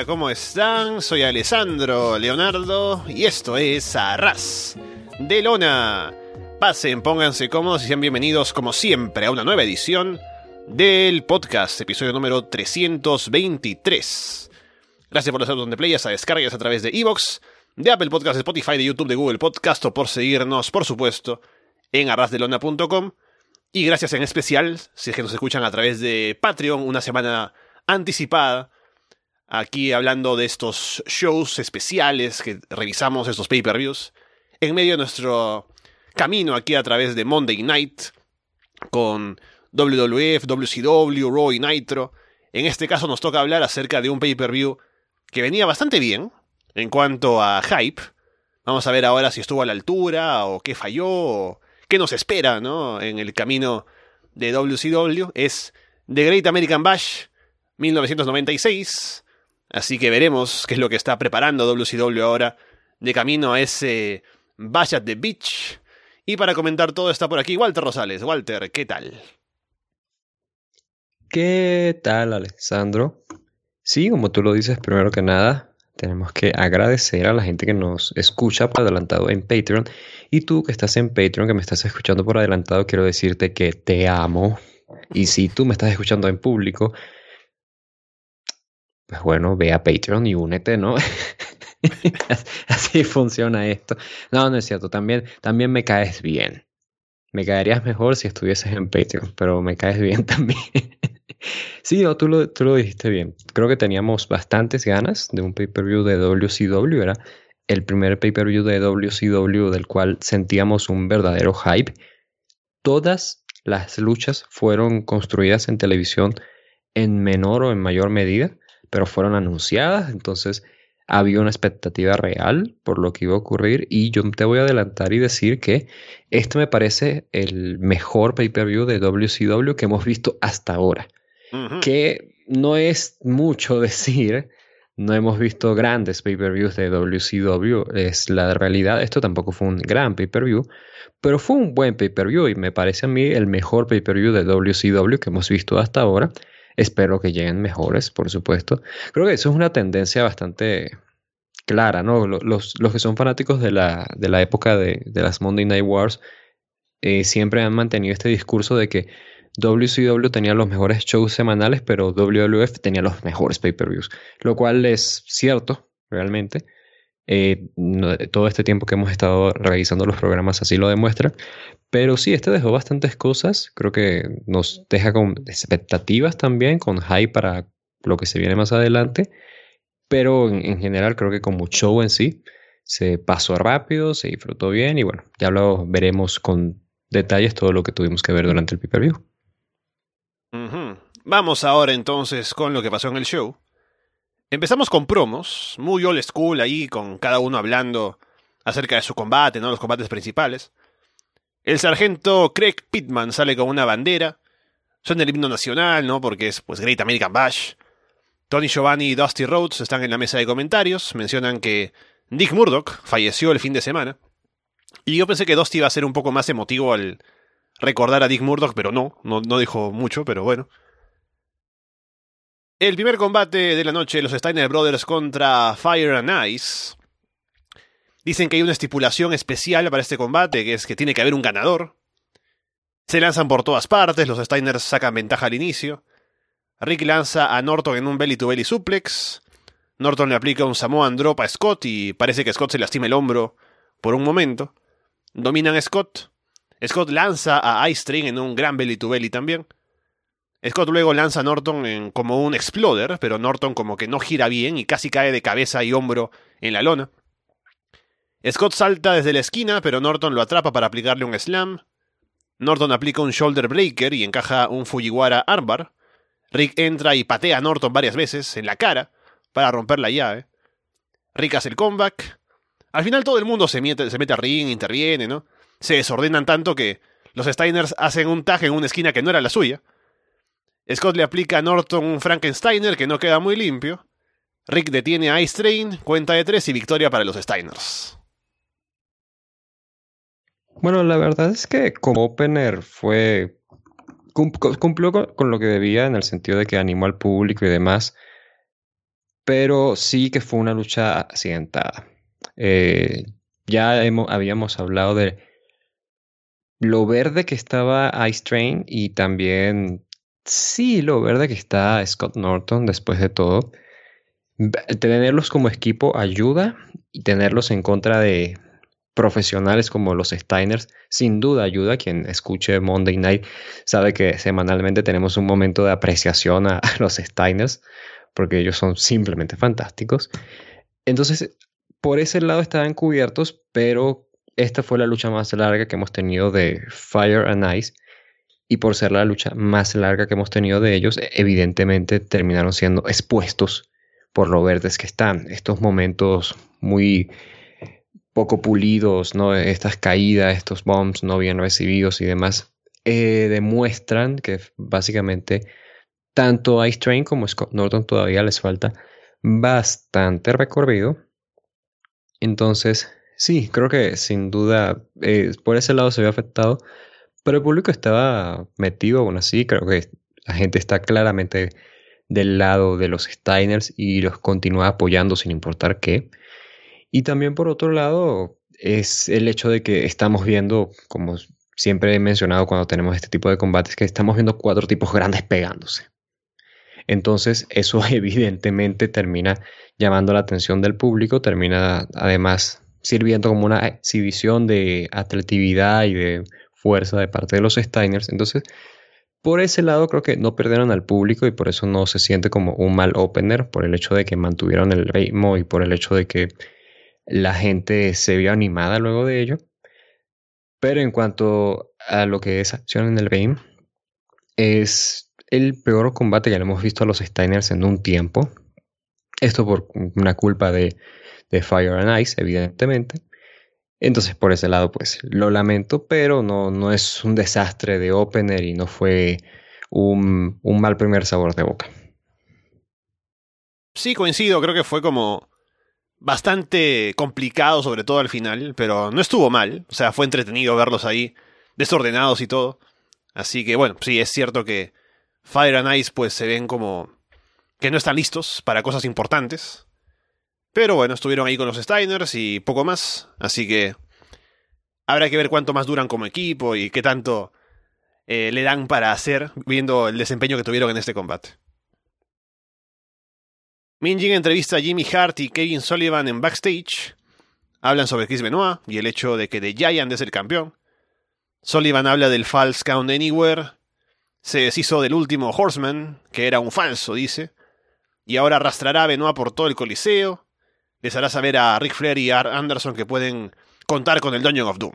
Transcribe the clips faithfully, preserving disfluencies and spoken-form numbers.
¿cómo están? Soy Alessandro Leonardo y esto es Arras de Lona. Pasen, pónganse cómodos y sean bienvenidos como siempre a una nueva edición del podcast, episodio número trescientos veintitrés. Gracias por los autos de playas a descargas a través de iVoox, de Apple Podcast, de Spotify, de YouTube, de Google Podcast o por seguirnos, por supuesto, en arras de lona punto com. Y gracias en especial, si es que nos escuchan a través de Patreon, una semana anticipada, aquí hablando de estos shows especiales que revisamos, estos pay-per-views, en medio de nuestro camino aquí a través de Monday Night, con W W F, W C W, Raw y Nitro. En este caso nos toca hablar acerca de un pay-per-view que venía bastante bien en cuanto a hype. Vamos a ver ahora si estuvo a la altura, o qué falló, o qué nos espera, ¿no?, en el camino de W C W. Es The Great American Bash mil novecientos noventa y seis. Así que veremos qué es lo que está preparando W C W ahora de camino a ese Bash at the Beach. Y para comentar todo está por aquí Walter Rosales. Walter, ¿qué tal? ¿Qué tal, Alessandro? Sí, como tú lo dices, primero que nada, tenemos que agradecer a la gente que nos escucha por adelantado en Patreon. Y tú que estás en Patreon, que me estás escuchando por adelantado, quiero decirte que te amo. Y si tú me estás escuchando en público, pues bueno, ve a Patreon y únete, ¿no? Así funciona esto. No, no es cierto. También, también me caes bien. Me caerías mejor si estuvieses en Patreon, pero me caes bien también. Sí, no, tú lo, tú lo dijiste bien. Creo que teníamos bastantes ganas de un pay-per-view de W C W. Era el primer pay-per-view de W C W del cual sentíamos un verdadero hype. Todas las luchas fueron construidas en televisión en menor o en mayor medida, pero fueron anunciadas, entonces había una expectativa real por lo que iba a ocurrir, y yo te voy a adelantar y decir que este me parece el mejor pay-per-view de W C W que hemos visto hasta ahora. Uh-huh. Que no es mucho decir, no hemos visto grandes pay-per-views de W C W, es la realidad. Esto tampoco fue un gran pay-per-view, pero fue un buen pay-per-view y me parece a mí el mejor pay-per-view de W C W que hemos visto hasta ahora. Espero que lleguen mejores, por supuesto. Creo que eso es una tendencia bastante clara, ¿no? Los, los que son fanáticos de la, de la época de, de las Monday Night Wars eh, siempre han mantenido este discurso de que W C W tenía los mejores shows semanales, pero W W F tenía los mejores pay-per-views. Lo cual es cierto, realmente. Eh, no, todo este tiempo que hemos estado revisando los programas así lo demuestra. Pero sí, este dejó bastantes cosas. Creo que nos deja con expectativas también, con hype para lo que se viene más adelante. Pero en, en general creo que como show en sí se pasó rápido, se disfrutó bien. Y bueno, ya lo veremos con detalles todo lo que tuvimos que ver durante el pay-per-view. Uh-huh. Vamos ahora entonces con lo que pasó en el show. Empezamos con promos, muy old school ahí, con cada uno hablando acerca de su combate, ¿no?, los combates principales. El sargento Craig Pittman sale con una bandera. Suena el himno nacional, ¿no?, porque es pues Great American Bash. Tony Giovanni y Dusty Rhodes están en la mesa de comentarios. Mencionan que Dick Murdoch falleció el fin de semana. Y yo pensé que Dusty iba a ser un poco más emotivo al recordar a Dick Murdoch, pero no, no, no dijo mucho, pero bueno. El primer combate de la noche, los Steiner Brothers contra Fire and Ice. Dicen que hay una estipulación especial para este combate, que es que tiene que haber un ganador. Se lanzan por todas partes, los Steiners sacan ventaja al inicio. Rick lanza a Norton en un belly to belly suplex. Norton le aplica un Samoan drop a Scott y parece que Scott se lastima el hombro por un momento. Dominan a Scott. Scott lanza a Ice Train en un gran belly to belly también. Scott luego lanza a Norton en como un exploder, pero Norton como que no gira bien y casi cae de cabeza y hombro en la lona. Scott salta desde la esquina, pero Norton lo atrapa para aplicarle un slam. Norton aplica un shoulder breaker y encaja un Fujiwara armbar. Rick entra y patea a Norton varias veces en la cara para romper la llave. Rick hace el comeback. Al final todo el mundo se mete, se mete al ring, interviene, ¿no? Se desordenan tanto que los Steiners hacen un tag en una esquina que no era la suya. Scott le aplica a Norton un Frankensteiner que no queda muy limpio. Rick detiene a Ice Train, cuenta de tres y victoria para los Steiners. Bueno, la verdad es que como opener fue... Cumplió con, con lo que debía en el sentido de que animó al público y demás. pero sí que fue una lucha accidentada. Eh, ya hemos, habíamos hablado de lo verde que estaba Ice Train y también, sí, lo verde que está Scott Norton después de todo. Tenerlos como equipo ayuda y tenerlos en contra de profesionales como los Steiners sin duda ayuda. Quien escuche Monday Night sabe que semanalmente tenemos un momento de apreciación a, a los Steiners porque ellos son simplemente fantásticos. Entonces, por ese lado estaban cubiertos, pero esta fue la lucha más larga que hemos tenido de Fire and Ice. Y por ser la lucha más larga que hemos tenido de ellos, evidentemente terminaron siendo expuestos por lo verdes que están. Estos momentos muy poco pulidos, ¿no? Estas caídas, estos bombs no bien recibidos y demás, eh, demuestran que básicamente tanto Ice Train como Scott Norton todavía les falta bastante recorrido. Entonces, sí, creo que sin duda eh, por ese lado se ve afectado, pero el público estaba metido aún así. Creo que la gente está claramente del lado de los Steiners y los continúa apoyando sin importar qué. Y también por otro lado es el hecho de que estamos viendo, como siempre he mencionado cuando tenemos este tipo de combates, que estamos viendo cuatro tipos grandes pegándose. Entonces eso evidentemente termina llamando la atención del público, termina además sirviendo como una exhibición de atractividad y de fuerza de parte de los Steiners. Entonces, por ese lado creo que no perdieron al público y por eso no se siente como un mal opener, por el hecho de que mantuvieron el ritmo y por el hecho de que la gente se vio animada luego de ello. Pero en cuanto a lo que es acción en el ring, es el peor combate que le hemos visto a los Steiners en un tiempo. Esto por una culpa de, de Fire and Ice, evidentemente. Entonces, por ese lado, pues lo lamento, pero no, no es un desastre de opener y no fue un, un mal primer sabor de boca. Sí, coincido, creo que fue como bastante complicado, sobre todo al final, pero no estuvo mal. O sea, fue entretenido verlos ahí, desordenados y todo. Así que bueno, sí, es cierto que Fire and Ice pues se ven como que no están listos para cosas importantes. Pero bueno, estuvieron ahí con los Steiners y poco más. Así que habrá que ver cuánto más duran como equipo y qué tanto eh, le dan para hacer, viendo el desempeño que tuvieron en este combate. Minjin entrevista a Jimmy Hart y Kevin Sullivan en backstage. Hablan sobre Chris Benoit y el hecho de que The Giant es el campeón. Sullivan habla del False Count Anywhere. Se deshizo del último Horseman, que era un falso, dice. Y ahora arrastrará a Benoit por todo el coliseo. Les hará saber a Ric Flair y a Anderson que pueden contar con el Dungeon of Doom.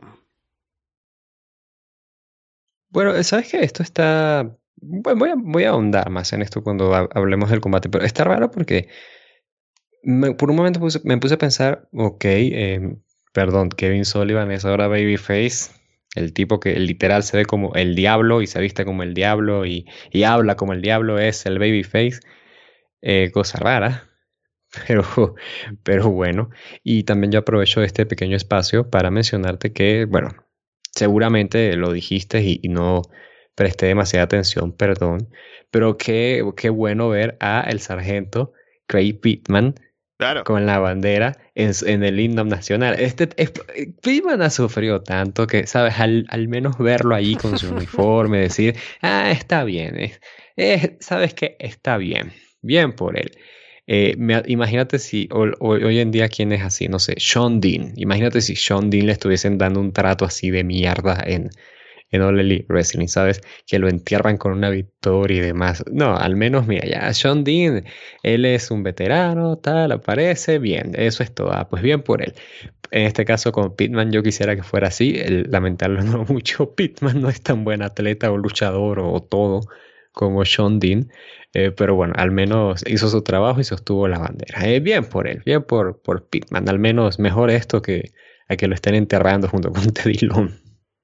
Bueno, ¿sabes qué? Esto está... Bueno, voy a, voy a ahondar más en esto cuando ha- hablemos del combate, pero está raro porque me- por un momento puse- me puse a pensar, ok, eh, perdón, Kevin Sullivan es ahora babyface, el tipo que literal se ve como el diablo y se viste como el diablo y, y habla como el diablo, es el babyface, eh, cosa rara. Pero, pero bueno, y también yo aprovecho este pequeño espacio para mencionarte que, bueno, seguramente lo dijiste y, y no presté demasiada atención, perdón, pero qué, qué bueno ver a el sargento Craig Pittman Claro. con la bandera en, en el himno nacional. Este, es- Pittman ha sufrido tanto que, ¿sabes? Al, al menos verlo ahí con su uniforme, decir, ah, está bien, es, es- ¿sabes qué? Está bien, bien por él. Eh, me- imagínate si hoy, hoy en día quién es así, no sé, Sean Dean. Imagínate si Sean Dean le estuviesen dando un trato así de mierda en, en All Elite Wrestling, ¿sabes? Que lo entierran con una victoria y demás. No, al menos, mira, ya Sean Dean, él es un veterano, tal, aparece, bien, eso es todo. Ah, pues bien por él. En este caso con Pittman yo quisiera que fuera así, el, lamentarlo no mucho, Pittman no es tan buen atleta o luchador o, o todo como Sean Dean, eh, pero bueno, al menos hizo su trabajo y sostuvo la bandera. Eh, bien por él, bien por, por Pittman, al menos mejor esto que a que lo estén enterrando junto con Teddy Long.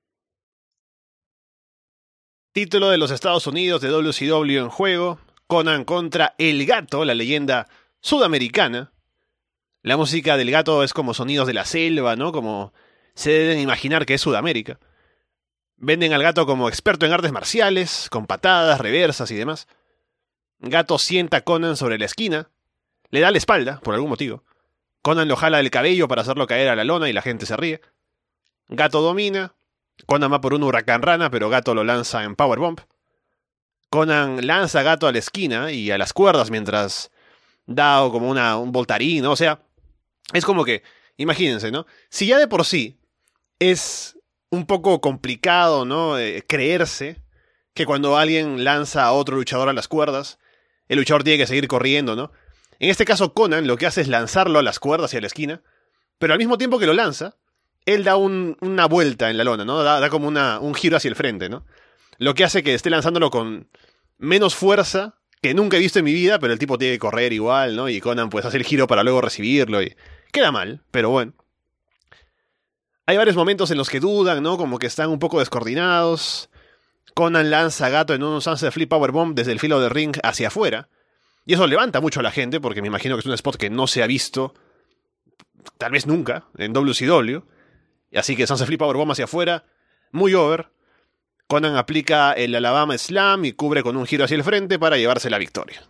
Título de los Estados Unidos de W C W en juego. Conan contra El Gato, la leyenda sudamericana. La música del Gato es como sonidos de la selva, ¿no? Como se deben imaginar que es Sudamérica. Venden al Gato como experto en artes marciales, con patadas, reversas y demás. Gato sienta a Conan sobre la esquina, le da la espalda, por algún motivo. Conan lo jala del cabello para hacerlo caer a la lona y la gente se ríe. Gato domina. Conan va por un huracán rana, pero Gato lo lanza en Powerbomb. Conan lanza a Gato a la esquina y a las cuerdas mientras da como una, un voltarín, ¿no? O sea, es como que, imagínense, ¿no? Si ya de por sí es un poco complicado, ¿no? Eh, creerse que cuando alguien lanza a otro luchador a las cuerdas, el luchador tiene que seguir corriendo, ¿no? En este caso, Conan lo que hace es lanzarlo a las cuerdas y a la esquina, pero al mismo tiempo que lo lanza, él da un, una vuelta en la lona, ¿no? Da, da como una, un giro hacia el frente, ¿no? Lo que hace que esté lanzándolo con menos fuerza que nunca he visto en mi vida, pero el tipo tiene que correr igual, ¿no? Y Conan pues hace el giro para luego recibirlo y queda mal, pero bueno. Hay varios momentos en los que dudan, ¿no? Como que están un poco descoordinados. Conan lanza a Gato en un Sunset Flip Powerbomb desde el filo del ring hacia afuera. Y eso levanta mucho a la gente, porque me imagino que es un spot que no se ha visto, tal vez nunca, en W C W. Así que Sunset Flip Powerbomb hacia afuera, muy over. Conan aplica el Alabama Slam y cubre con un giro hacia el frente para llevarse la victoria.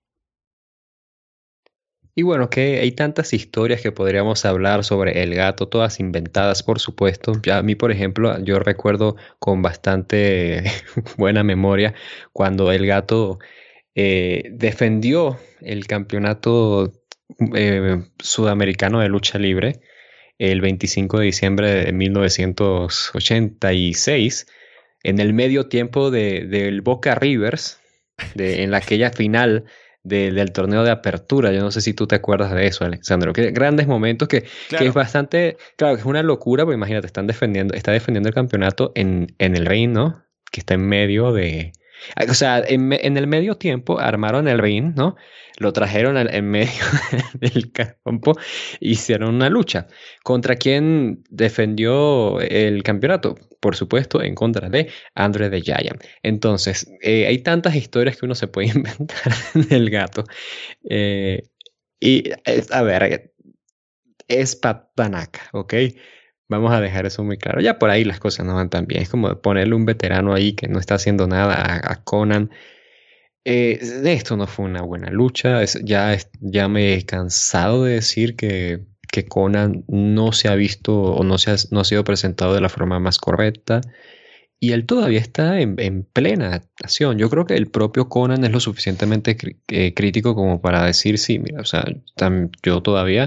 Y bueno, que hay tantas historias que podríamos hablar sobre el Gato, todas inventadas, por supuesto. Ya a mí, por ejemplo, yo recuerdo con bastante buena memoria cuando el Gato eh, defendió el campeonato eh, sudamericano de lucha libre el veinticinco de diciembre de mil novecientos ochenta y seis, en el medio tiempo de, del Boca Rivers, de, en aquella final de, del torneo de apertura. Yo no sé si tú te acuerdas de eso, Alexandro. Que grandes momentos que, claro. que es bastante, claro, que es una locura, porque imagínate, están defendiendo, está defendiendo el campeonato en, en el ring, ¿no? Que está en medio de... O sea, en, en el medio tiempo armaron el ring, ¿no? Lo trajeron al, en medio del campo, hicieron una lucha. ¿Contra quién defendió el campeonato? Por supuesto, en contra de Andre the Giant. Entonces, eh, hay tantas historias que uno se puede inventar del Gato. Eh, y, a ver, es Pat Tanaka, ¿ok? Vamos a dejar eso muy claro. Ya por ahí las cosas no van tan bien. Es como ponerle un veterano ahí que no está haciendo nada a, a Conan. Eh, esto no fue una buena lucha. Es, ya, ya me he cansado de decir que, que Conan no se ha visto o no, se ha, no ha sido presentado de la forma más correcta. Y él todavía está en, en plena acción. Yo creo que el propio Conan es lo suficientemente cri- eh, crítico como para decir, sí, mira, o sea, tam, yo todavía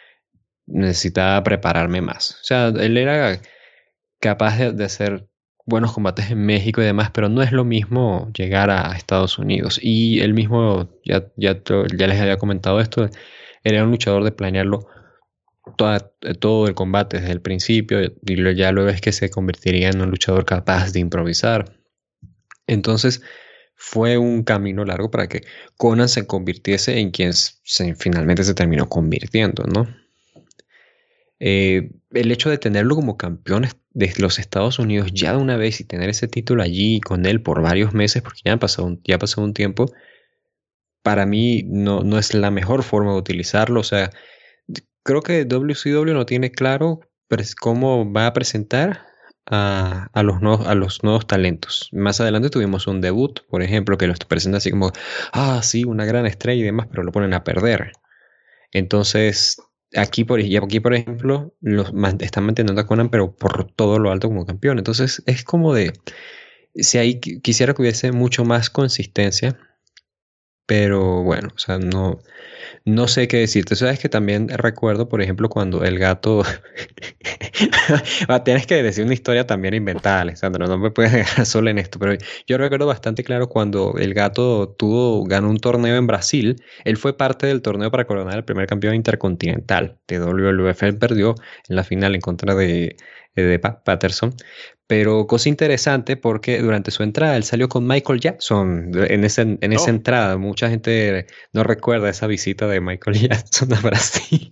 necesitaba prepararme más. O sea, él era capaz de, de hacer buenos combates en México y demás, pero no es lo mismo llegar a Estados Unidos. Y él mismo, ya, ya, ya les había comentado esto, era un luchador de planearlo toda, todo el combate desde el principio, y ya luego es que se convertiría en un luchador capaz de improvisar. Entonces fue un camino largo para que Conan se convirtiese en quien se, finalmente se terminó convirtiendo, ¿no? Eh, el hecho de tenerlo como campeón de los Estados Unidos ya de una vez y tener ese título allí con él por varios meses, porque ya ha pasado un, ya ha pasado un tiempo, para mí no, no es la mejor forma de utilizarlo. O sea, creo que W C W no tiene claro cómo va a presentar a, a, los nuevos, a los nuevos talentos. Más adelante tuvimos un debut, por ejemplo, que los presenta así como, ah, sí, una gran estrella y demás, pero lo ponen a perder. Entonces... Aquí por, aquí, por ejemplo, los están manteniendo a Conan, pero por todo lo alto como campeón. Entonces, es como de... Si ahí quisiera que hubiese mucho más consistencia, pero bueno, o sea, no, no sé qué decirte. Sabes que también recuerdo, por ejemplo, cuando el Gato... Tienes que decir una historia también inventada, Alessandro. No me puedes dejar solo en esto, pero yo recuerdo bastante claro cuando el Gato tuvo, ganó un torneo en Brasil. Él fue parte del torneo para coronar el primer campeón intercontinental de W W F. Él perdió en la final en contra de, de Pat Patterson. Pero cosa interesante porque durante su entrada él salió con Michael Jackson en, ese, en esa oh. entrada. Mucha gente no recuerda esa visita de Michael Jackson a Brasil.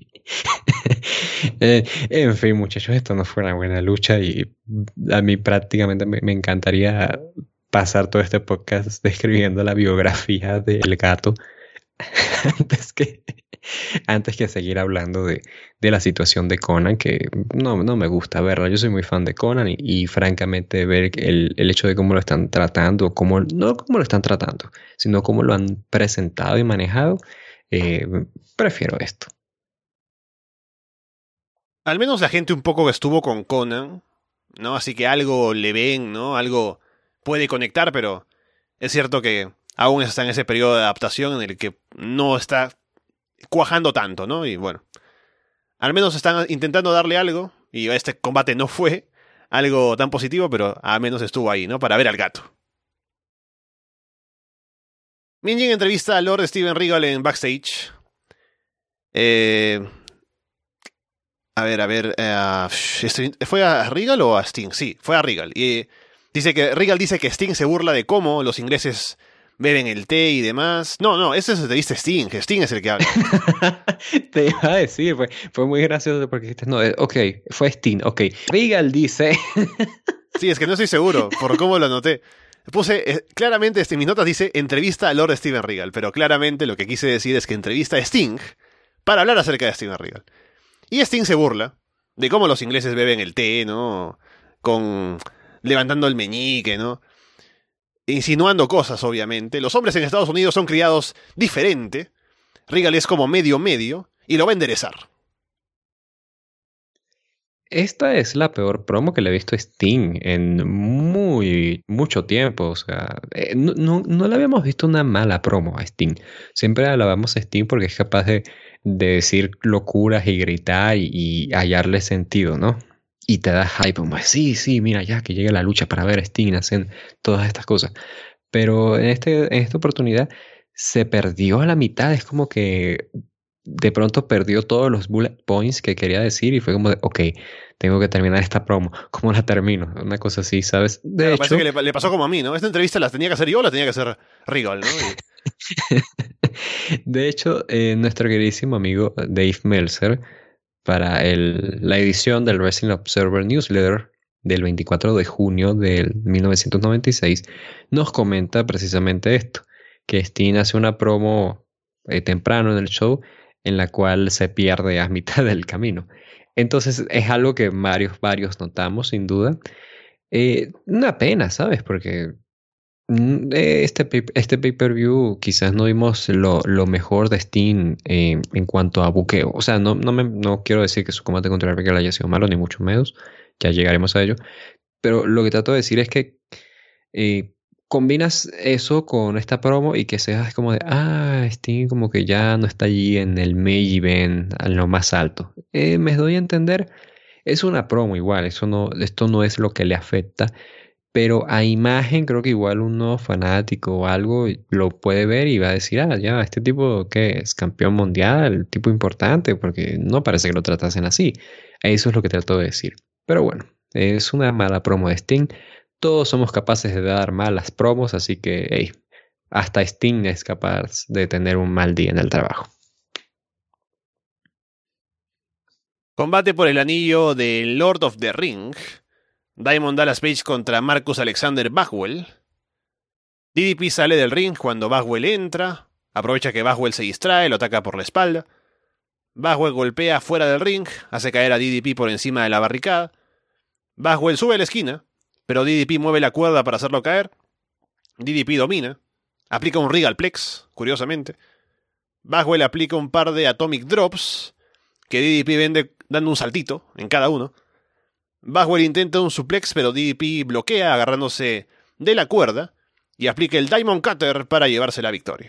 eh, en fin, muchachos, esto no fue una buena lucha y a mí prácticamente me, me encantaría pasar todo este podcast describiendo la biografía del Gato antes que antes que seguir hablando de, de la situación de Conan, que no, no me gusta verla. Yo soy muy fan de Conan y, y francamente ver el, el hecho de cómo lo están tratando, cómo, no cómo lo están tratando, sino cómo lo han presentado y manejado, Eh, prefiero esto. Al menos la gente un poco que estuvo con Conan, ¿no? Así que algo le ven, ¿no? Algo puede conectar, pero es cierto que aún está en ese periodo de adaptación en el que no está cuajando tanto, ¿no? Y bueno, al menos están intentando darle algo, y este combate no fue algo tan positivo, pero al menos estuvo ahí, ¿no? Para ver al gato. Minjin entrevista a Lord Steven Regal en backstage. Eh... A ver, a ver, uh, ¿fue a Regal o a Sting? Sí, fue a Regal. Y dice que Regal dice que Sting se burla de cómo los ingleses beben el té y demás. No, no, ese es el que viste Sting, Sting es el que habla. Te iba a decir, fue, fue muy gracioso porque dijiste, no, ok, fue Sting, ok. Regal dice... Sí, es que no estoy seguro por cómo lo anoté. Puse, eh, claramente este, en mis notas dice entrevista a Lord Steven Regal, pero claramente lo que quise decir es que entrevista a Sting para hablar acerca de Steven Regal. Y Sting se burla de cómo los ingleses beben el té, ¿no? Con levantando el meñique, ¿no? Insinuando cosas, obviamente. Los hombres en Estados Unidos son criados diferente. Regal es como medio medio y lo va a enderezar. Esta es la peor promo que le he visto a Sting en muy mucho tiempo. O sea, eh, no, no, no le habíamos visto una mala promo a Sting. Siempre alabamos a Sting porque es capaz de, de decir locuras y gritar y, y hallarle sentido, ¿no? Y te da hype, como sí, sí, mira ya que llegue la lucha para ver a Sting hacer todas estas cosas. Pero en, este, en esta oportunidad se perdió a la mitad. Es como que de pronto perdió todos los bullet points que quería decir y fue como de, ok, tengo que terminar esta promo. ¿Cómo la termino? Una cosa así, ¿sabes? De Claro, hecho, parece que le, le pasó como a mí, ¿no? Esta entrevista la tenía que hacer yo o la tenía que hacer Regal, ¿no? Y... de hecho, eh, nuestro queridísimo amigo Dave Meltzer, para el, la edición del Wrestling Observer Newsletter del veinticuatro de junio del mil novecientos noventa y seis, nos comenta precisamente esto, que Sting hace una promo eh, temprano en el show en la cual se pierde a mitad del camino. Entonces es algo que varios, varios notamos, sin duda. Eh, una pena, ¿sabes? Porque mm, eh, este, pay- este pay-per-view quizás no vimos lo, lo mejor de Sting eh, en cuanto a buqueo. O sea, no, no, me, no quiero decir que su combate contra Regal haya sido malo, ni mucho menos. Ya llegaremos a ello. Pero lo que trato de decir es que eh, combinas eso con esta promo y que seas como de, ah, Sting como que ya no está allí en el main event, a lo más alto. Eh, me doy a entender, es una promo igual, eso no, esto no es lo que le afecta, pero a imagen creo que igual uno fanático o algo lo puede ver y va a decir, ah, ya, este tipo que es campeón mundial, tipo importante, porque no parece que lo tratasen así. Eso es lo que trato de decir. Pero bueno, es una mala promo de Sting. Todos somos capaces de dar malas promos, así que hey, hasta Sting es capaz de tener un mal día en el trabajo. Combate por el anillo de Lord of the Ring. Diamond Dallas Page contra Marcus Alexander Bagwell. D D P sale del ring cuando Bagwell entra. Aprovecha que Bagwell se distrae, lo ataca por la espalda. Bagwell golpea fuera del ring, hace caer a D D P por encima de la barricada. Bagwell sube a la esquina, pero D D P mueve la cuerda para hacerlo caer. D D P domina. Aplica un Regal Plex, curiosamente. Bagwell aplica un par de Atomic Drops, que D D P vende dando un saltito en cada uno. Bagwell intenta un suplex, pero D D P bloquea agarrándose de la cuerda y aplica el Diamond Cutter para llevarse la victoria.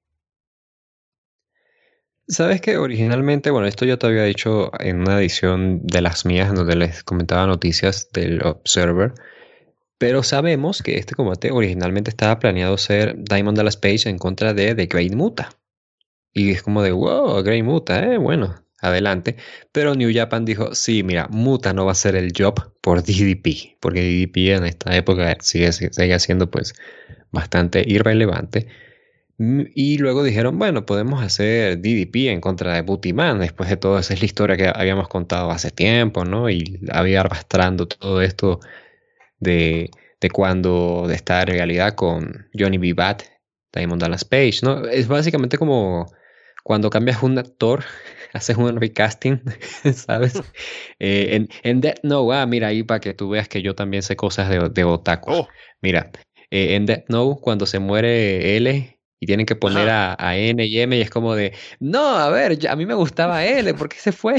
Sabes que originalmente, bueno, esto ya te había dicho en una edición de las mías en donde les comentaba noticias del Observer, pero sabemos que este combate originalmente estaba planeado ser Diamond Dallas Page en contra de The Great Muta. Y es como de, wow, Great Muta, eh, bueno, adelante. Pero New Japan dijo, sí, mira, Muta no va a ser el job por D D P, porque D D P en esta época sigue, sigue siendo pues bastante irrelevante. Y luego dijeron, bueno, podemos hacer D D P en contra de Booty Man. Después de todo, esa es la historia que habíamos contado hace tiempo, ¿no? Y había arrastrando todo esto de, de cuando de esta realidad con Johnny B. Bad, Diamond Dallas Page, ¿no? Es básicamente como cuando cambias un actor, haces un recasting, ¿sabes? eh, en, en Death Note, ah, mira ahí para que tú veas que yo también sé cosas de, de otaku. Oh. Mira, eh, en Death Note, cuando se muere L y tienen que poner a, a N y M y es como de, no, a ver, ya, a mí me gustaba L, ¿por qué se fue?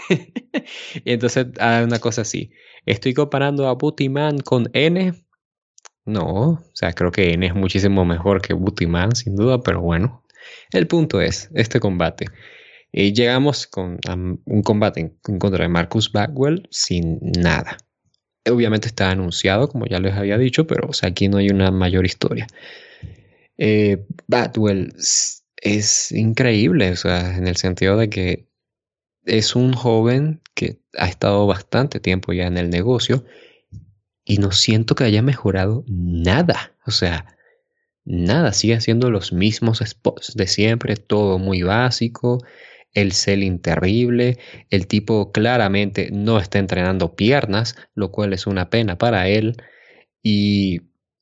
Y entonces, ah, una cosa así. ¿Estoy comparando a Bootyman con N? No, o sea, creo que N es muchísimo mejor que Bootyman, sin duda, pero bueno. El punto es, este combate. Eh, llegamos con um, un combate en, en contra de Marcus Bagwell sin nada. Obviamente está anunciado, como ya les había dicho, pero o sea, aquí no hay una mayor historia. Eh, Bagwell es increíble, o sea, en el sentido de que es un joven que ha estado bastante tiempo ya en el negocio y no siento que haya mejorado nada. O sea, nada, sigue haciendo los mismos spots de siempre, todo muy básico, el selling terrible, el tipo claramente no está entrenando piernas, lo cual es una pena para él. Y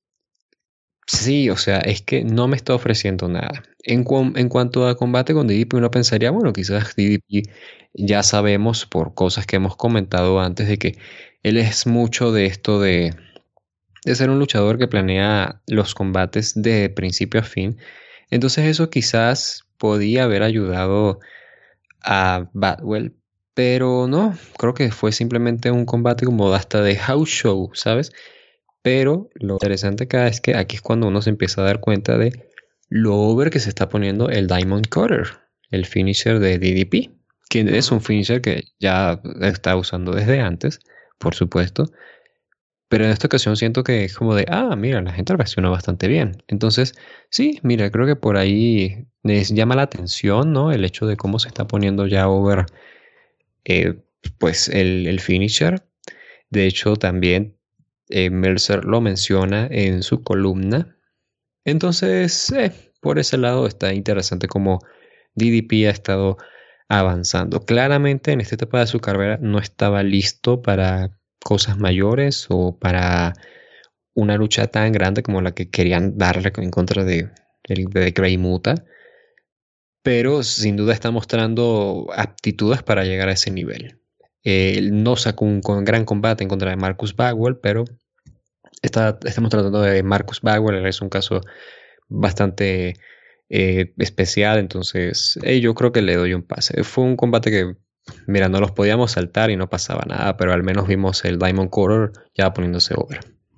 sí, o sea, es que no me está ofreciendo nada. En, cu en cuanto a combate con D D P, uno pensaría, bueno, quizás D D P ya sabemos por cosas que hemos comentado antes de que él es mucho de esto de, de ser un luchador que planea los combates de principio a fin. Entonces eso quizás podía haber ayudado a Bagwell, pero no, creo que fue simplemente un combate como hasta de house show, ¿sabes? Pero lo interesante acá es que aquí es cuando uno se empieza a dar cuenta de lo over que se está poniendo el Diamond Cutter, el finisher de D D P, que es un finisher que ya está usando desde antes, por supuesto. Pero en esta ocasión siento que es como de, ah, mira, la gente reaccionó bastante bien. Entonces, sí, mira, creo que por ahí les llama la atención, ¿no? El hecho de cómo se está poniendo ya over, eh, pues, el, el finisher. De hecho, también eh, Meltzer lo menciona en su columna. Entonces, eh, por ese lado está interesante cómo D D P ha estado avanzando. Claramente en esta etapa de su carrera no estaba listo para cosas mayores o para una lucha tan grande como la que querían darle en contra de, de, de Great Muta, pero sin duda está mostrando aptitudes para llegar a ese nivel. Eh, no sacó un, un gran combate en contra de Marcus Bagwell, pero está, estamos tratando de Marcus Bagwell, es un caso bastante eh, especial, entonces eh, yo creo que le doy un pase. Fue un combate que, mira, no los podíamos saltar y no pasaba nada, pero al menos vimos el Diamond Cutter ya poniéndose over.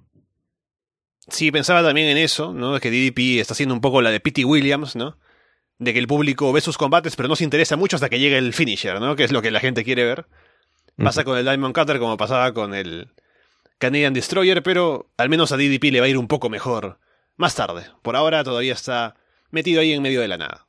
Sí, pensaba también en eso, ¿no? Que D D P está haciendo un poco la de Pete Williams, ¿no? De que el público ve sus combates, pero no se interesa mucho hasta que llegue el finisher, ¿no? Que es lo que la gente quiere ver. Pasa uh-huh. con el Diamond Cutter como pasaba con el Canadian Destroyer, pero al menos a D D P le va a ir un poco mejor más tarde. Por ahora todavía está metido ahí en medio de la nada.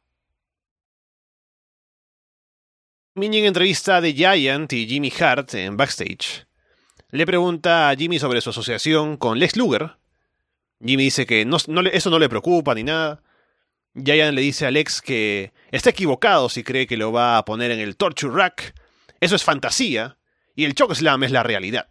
Minion entrevista de Giant y Jimmy Hart en backstage. Le pregunta a Jimmy sobre su asociación con Lex Luger. Jimmy dice que no, no le, eso no le preocupa ni nada. Giant le dice a Lex que está equivocado si cree que lo va a poner en el Torture Rack. Eso es fantasía. Y el Chokeslam es la realidad.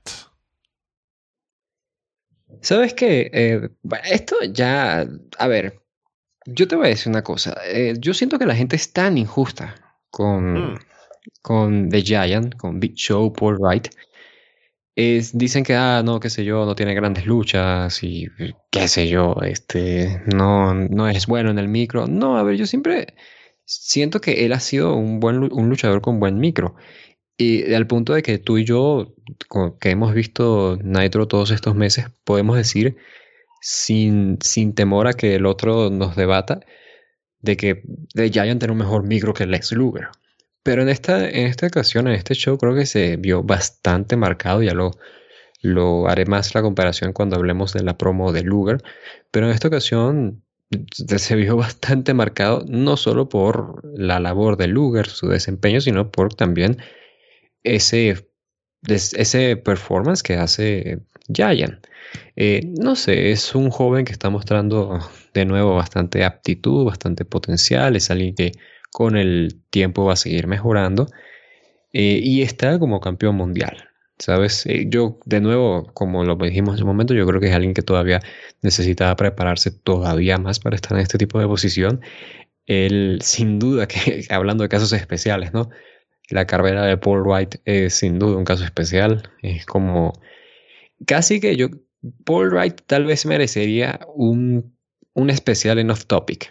¿Sabes qué? Eh, esto ya... A ver, yo te voy a decir una cosa. Eh, yo siento que la gente es tan injusta con, mm. con The Giant, con Big Show, Paul Wright. Es, dicen que, ah, no, qué sé yo, no tiene grandes luchas y qué sé yo, este, no, no es bueno en el micro. No, a ver, yo siempre siento que él ha sido un buen un luchador con buen micro. Y al punto de que tú y yo, que hemos visto Nitro todos estos meses, podemos decir sin, sin temor a que el otro nos debata de que The Giant tiene un mejor micro que Lex Luger. Pero en esta, en esta ocasión, en este show, creo que se vio bastante marcado. Ya lo, lo haré más la comparación cuando hablemos de la promo de Luger. Pero en esta ocasión se vio bastante marcado, no solo por la labor de Luger, su desempeño, sino por también ese, ese performance que hace Giant. Eh, no sé, es un joven que está mostrando de nuevo bastante aptitud, bastante potencial. Es alguien que con el tiempo va a seguir mejorando eh, y está como campeón mundial, ¿sabes? Eh, yo, de nuevo, como lo dijimos en un momento, yo creo que es alguien que todavía necesitaba prepararse todavía más para estar en este tipo de posición. Él, sin duda, que hablando de casos especiales, ¿no? La carrera de Paul Wright es sin duda un caso especial. Es como casi que yo, Paul Wright tal vez merecería un, un especial en Off Topic,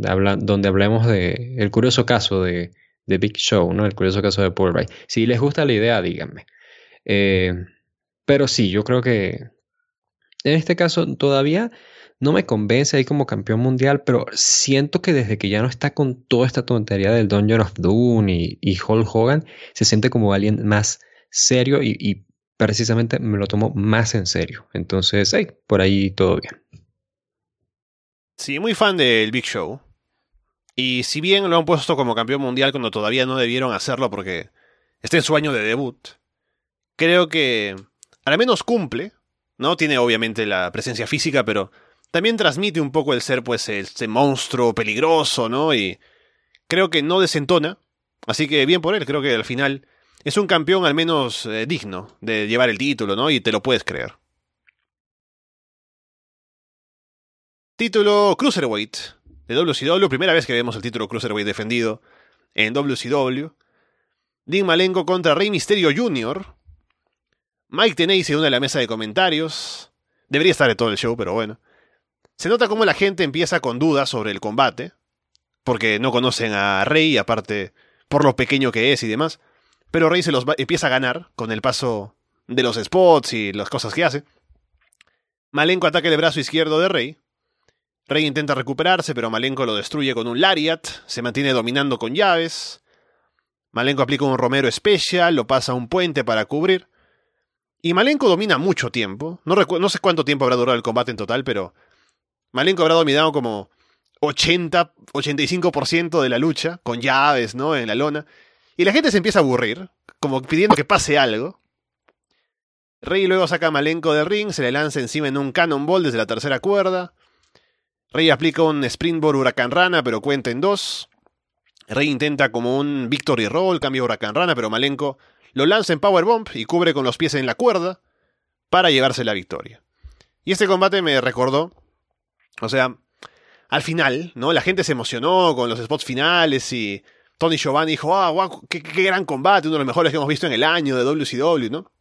habla, donde hablemos de el curioso caso de, de Big Show, ¿no? El curioso caso de Paul Wright. Si les gusta la idea, díganme. Eh, pero sí, yo creo que en este caso todavía no me convence ahí como campeón mundial, pero siento que desde que ya no está con toda esta tontería del Dungeon of Doom y, y Hulk Hogan, se siente como alguien más serio y, y precisamente me lo tomo más en serio. Entonces, hey, por ahí todo bien. Sí, muy fan del Big Show. Y si bien lo han puesto como campeón mundial cuando todavía no debieron hacerlo porque está en su año de debut, creo que al menos cumple, ¿no? Tiene obviamente la presencia física, pero también transmite un poco el ser, pues, este monstruo peligroso, ¿no? Y creo que no desentona, así que bien por él, creo que al final es un campeón al menos eh, digno de llevar el título, ¿no? Y te lo puedes creer. Título Cruiserweight de W C W, primera vez que vemos el título Cruiserweight defendido en W C W. Dean Malenko contra Rey Mysterio junior Mike Tenay se une a la mesa de comentarios. Debería estar en todo el show, pero bueno. Se nota cómo la gente empieza con dudas sobre el combate, porque no conocen a Rey, aparte por lo pequeño que es y demás. Pero Rey se los va, empieza a ganar con el paso de los spots y las cosas que hace. Malenko ataca el brazo izquierdo de Rey. Rey intenta recuperarse, pero Malenko lo destruye con un lariat. Se mantiene dominando con llaves. Malenko aplica un Romero Special, lo pasa a un puente para cubrir. Y Malenko domina mucho tiempo. No, recu- no sé cuánto tiempo habrá durado el combate en total, pero Malenko habrá dominado como ochenta, ochenta y cinco por ciento de la lucha, con llaves, ¿no? En la lona. Y la gente se empieza a aburrir, como pidiendo que pase algo. Rey luego saca a Malenko del ring, se le lanza encima en un cannonball desde la tercera cuerda. Rey aplica un Springboard Huracán Rana, pero cuenta en dos. Rey intenta como un Victory Roll, cambio Huracán Rana, pero Malenko lo lanza en Powerbomb y cubre con los pies en la cuerda para llevarse la victoria. Y este combate me recordó, o sea, al final, ¿no? La gente se emocionó con los spots finales y Tony Giovanni dijo, ah, wow, qué, qué gran combate, uno de los mejores que hemos visto en el año de W C W, ¿no?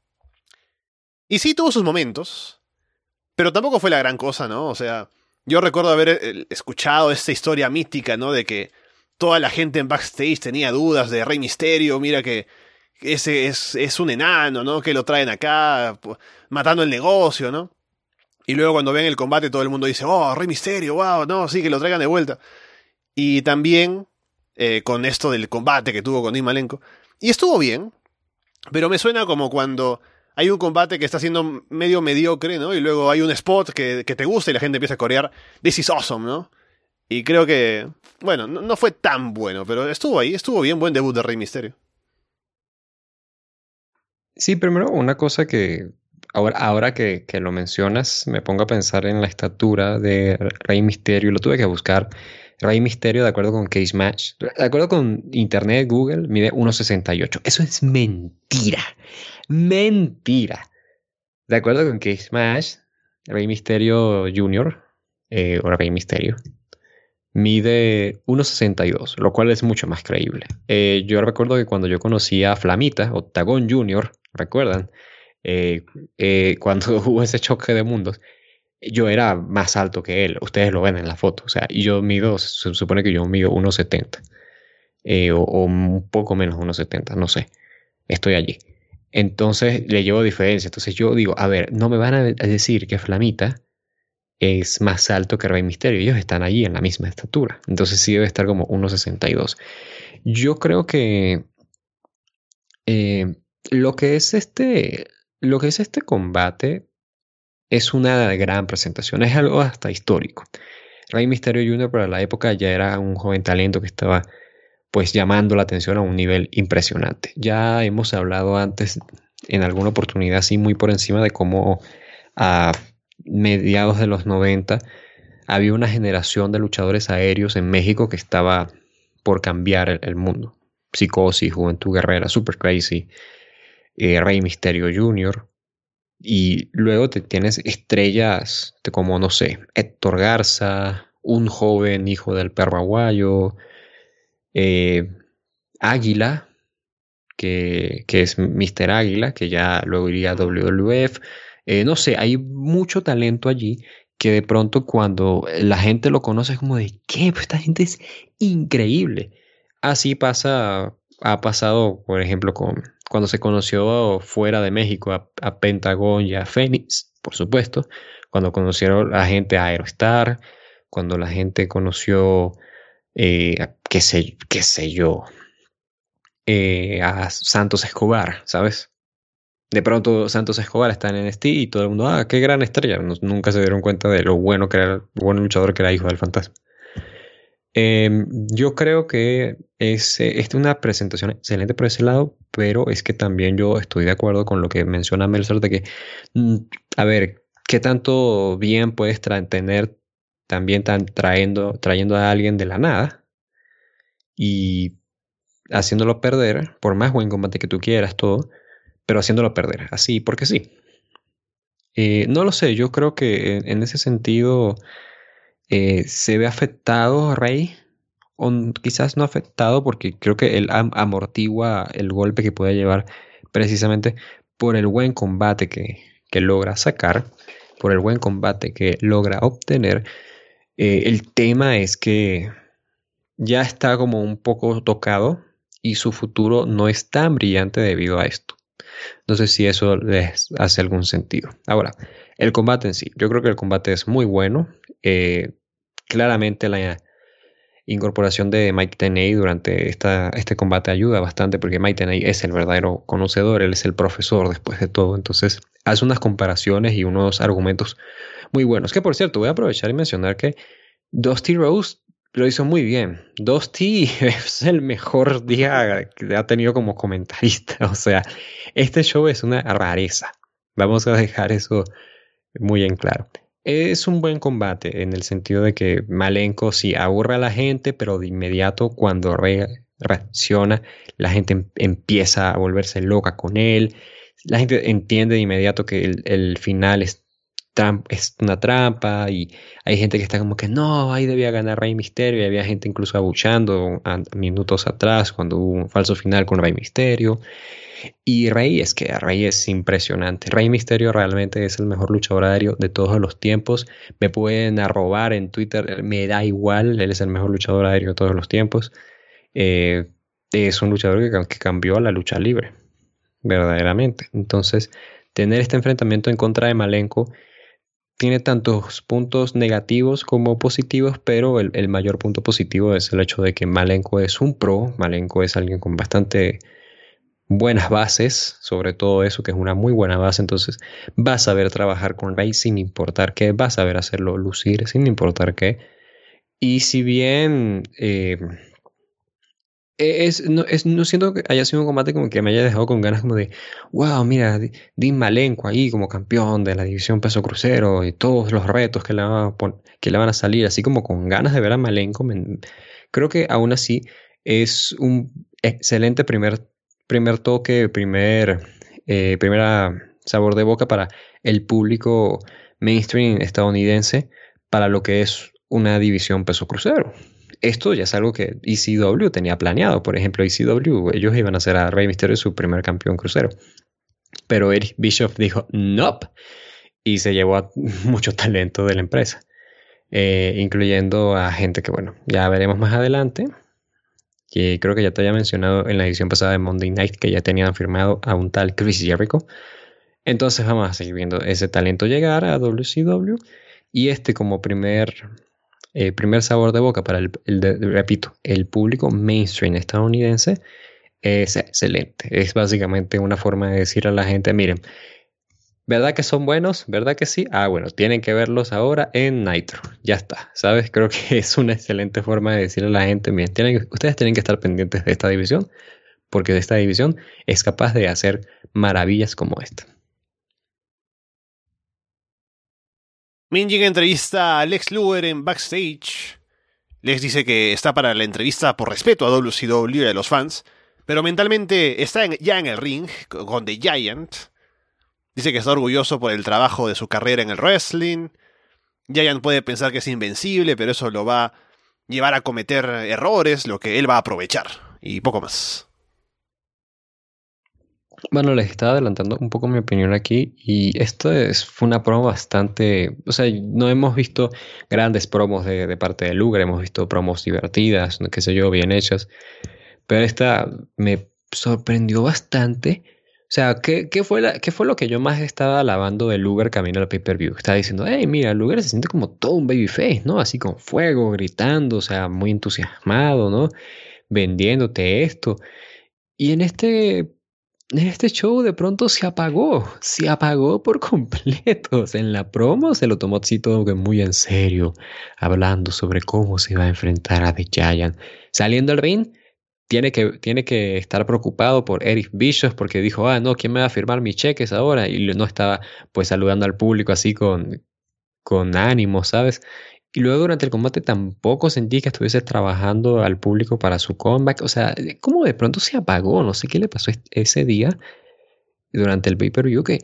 Y sí tuvo sus momentos, pero tampoco fue la gran cosa, ¿no? O sea, yo recuerdo haber escuchado esta historia mítica, ¿no? De que toda la gente en backstage tenía dudas de Rey Mysterio, mira que ese es, es un enano, ¿no? Que lo traen acá, matando el negocio, ¿no? Y luego cuando ven el combate todo el mundo dice, oh, Rey Mysterio, wow, no, sí, que lo traigan de vuelta. Y también eh, con esto del combate que tuvo con Dean Malenko. Y estuvo bien, pero me suena como cuando hay un combate que está siendo medio mediocre, ¿no? Y luego hay un spot que, que te gusta y la gente empieza a corear, this is awesome, ¿no? Y creo que, bueno, no, no fue tan bueno, pero estuvo ahí, estuvo bien, buen debut de Rey Mysterio. Sí, primero una cosa que ahora, ahora que, que lo mencionas, me pongo a pensar en la estatura de Rey Mysterio. Lo tuve que buscar. Rey Mysterio, de acuerdo con Cage Match, de acuerdo con Internet, Google, mide uno sesenta y ocho. Eso es mentira. Mentira. De acuerdo con Cage Match, Rey Mysterio junior, eh, o Rey Mysterio, mide uno sesenta y dos, lo cual es mucho más creíble. Eh, yo recuerdo que cuando yo conocí a Flamita, Octagon junior, ¿recuerdan? Eh, eh, cuando hubo ese choque de mundos, yo era más alto que él. Ustedes lo ven en la foto. O sea, y yo mido, se supone que yo mido uno setenta. Eh, o, o un poco menos de uno setenta, no sé. Estoy allí. Entonces le llevo diferencia. Entonces yo digo, a ver, no me van a decir que Flamita es más alto que Rey Mysterio. Ellos están allí en la misma estatura. Entonces sí debe estar como uno sesenta y dos. Yo creo que eh, lo que es este, lo que es este combate es una gran presentación. Es algo hasta histórico. Rey Mysterio junior para la época ya era un joven talento que estaba pues llamando la atención a un nivel impresionante. Ya hemos hablado antes en alguna oportunidad así muy por encima de cómo a mediados de los noventa había una generación de luchadores aéreos en México que estaba por cambiar el, el mundo. Psicosis, Juventud Guerrera, Super Crazy, eh, Rey Mysterio junior Y luego te tienes estrellas como, no sé, Héctor Garza, un joven hijo del perro aguayo, eh, Águila, que, que es míster Águila, que ya luego iría a W W F. Eh, no sé, hay mucho talento allí que de pronto cuando la gente lo conoce es como de, ¿qué? Pues esta gente es increíble. Así pasa, ha pasado, por ejemplo, con cuando se conoció fuera de México a, a Pentagón y a Fénix, por supuesto, cuando conocieron a gente a Aerostar, cuando la gente conoció, eh, a- qué sé, qué sé yo, eh, a Santos Escobar, ¿sabes? De pronto Santos Escobar está en N X T y todo el mundo, ah, qué gran estrella. No- nunca se dieron cuenta de lo bueno que era, lo bueno luchador que era hijo del fantasma. Em, yo creo que es, eh, es una presentación excelente por ese lado, pero es que también yo estoy de acuerdo con lo que menciona Melzer de que, mm, a ver, ¿qué tanto bien puedes tra- tener también tan trayendo, trayendo a alguien de la nada y haciéndolo perder, por más buen combate que tú quieras, todo, pero haciéndolo perder, así porque sí. Eh, no lo sé, yo creo que en, en ese sentido eh, se ve afectado Rey, o n- quizás no afectado porque creo que él am- amortigua el golpe que puede llevar precisamente por el buen combate que, que logra sacar, por el buen combate que logra obtener. Eh, el tema es que ya está como un poco tocado y su futuro no es tan brillante debido a esto. No sé si eso les hace algún sentido. Ahora, el combate en sí. Yo creo que el combate es muy bueno. Eh, claramente la incorporación de Mike Tenay durante esta, este combate ayuda bastante porque Mike Tenay es el verdadero conocedor, él es el profesor después de todo. Entonces, hace unas comparaciones y unos argumentos muy buenos. Que por cierto, voy a aprovechar y mencionar que Dusty Rose lo hizo muy bien. Dusty es el mejor día que ha tenido como comentarista. O sea, este show es una rareza. Vamos a dejar eso muy en claro. Es un buen combate en el sentido de que Malenko sí aburre a la gente, pero de inmediato cuando re- reacciona, la gente em- empieza a volverse loca con él. La gente entiende de inmediato que el, el final es, tram- es una trampa y hay gente que está como que no, ahí debía ganar Rey Misterio y había gente incluso abuchando a- minutos atrás cuando hubo un falso final con Rey Misterio. Y Rey es que Rey es impresionante. Rey Misterio realmente es el mejor luchador aéreo de todos los tiempos. Me pueden arrobar en Twitter, me da igual, él es el mejor luchador aéreo de todos los tiempos. Eh, es un luchador que, que cambió a la lucha libre, verdaderamente. Entonces, tener este enfrentamiento en contra de Malenko tiene tantos puntos negativos como positivos, pero el, el mayor punto positivo es el hecho de que Malenko es un pro, Malenko es alguien con bastante buenas bases, sobre todo eso, que es una muy buena base. Entonces vas a ver trabajar con Rey sin importar qué, vas a ver hacerlo lucir sin importar qué. Y si bien eh, es, no, es, no siento que haya sido un combate como que me haya dejado con ganas como de, wow, mira, Di- Dean Malenko ahí como campeón de la división peso crucero y todos los retos que le van a, pon- que le van a salir, así como con ganas de ver a Malenko, me- creo que aún así es un excelente primer, primer toque, primer, eh, primera sabor de boca para el público mainstream estadounidense para lo que es una división peso crucero. Esto ya es algo que E C W tenía planeado. Por ejemplo, E C W, ellos iban a hacer a Rey Mysterio su primer campeón crucero. Pero Eric Bischoff dijo, nope, y se llevó a mucho talento de la empresa, eh, incluyendo a gente que, bueno, ya veremos más adelante, que creo que ya te había mencionado en la edición pasada de Monday Night, que ya tenían firmado a un tal Chris Jericho. Entonces vamos a seguir viendo ese talento llegar a W C W y este como primer eh, primer sabor de boca para el, el de- repito, el público mainstream estadounidense es excelente. Es básicamente una forma de decir a la gente, miren, ¿verdad que son buenos? ¿Verdad que sí? Ah, bueno, tienen que verlos ahora en Nitro. Ya está, ¿sabes? Creo que es una excelente forma de decirle a la gente, miren, tienen, ustedes tienen que estar pendientes de esta división, porque esta división es capaz de hacer maravillas como esta. Minjin entrevista a Lex Luger en backstage. Lex dice que está para la entrevista por respeto a W C W y a los fans, pero mentalmente está en- ya en el ring con The Giant. Dice que está orgulloso por el trabajo de su carrera en el wrestling. Giant puede pensar que es invencible, pero eso lo va a llevar a cometer errores, lo que él va a aprovechar. Y poco más. Bueno, les estaba adelantando un poco mi opinión aquí y esto es, fue una promo bastante, o sea, no hemos visto grandes promos de, de parte de Luger, hemos visto promos divertidas, no- qué sé yo, bien hechas, pero esta me sorprendió bastante. O sea, ¿qué, qué fue la, qué fue lo que yo más estaba alabando de Luger camino al pay-per-view? Estaba diciendo, hey, mira, Luger se siente como todo un babyface, ¿no? Así con fuego, gritando, o sea, muy entusiasmado, ¿no? Vendiéndote esto. Y en este en este show de pronto se apagó, se apagó por completo. O sea, en la promo se lo tomó así todo que muy en serio, hablando sobre cómo se iba a enfrentar a The Giant. Saliendo al ring, tiene que, tiene que estar preocupado por Eric Bischoff porque dijo, ah, no, ¿quién me va a firmar mis cheques ahora? Y no estaba pues saludando al público así con, con ánimo, ¿sabes? Y luego durante el combate tampoco sentí que estuviese trabajando al público para su comeback. O sea, como de pronto se apagó, no sé qué le pasó est- ese día durante el pay-per-view que,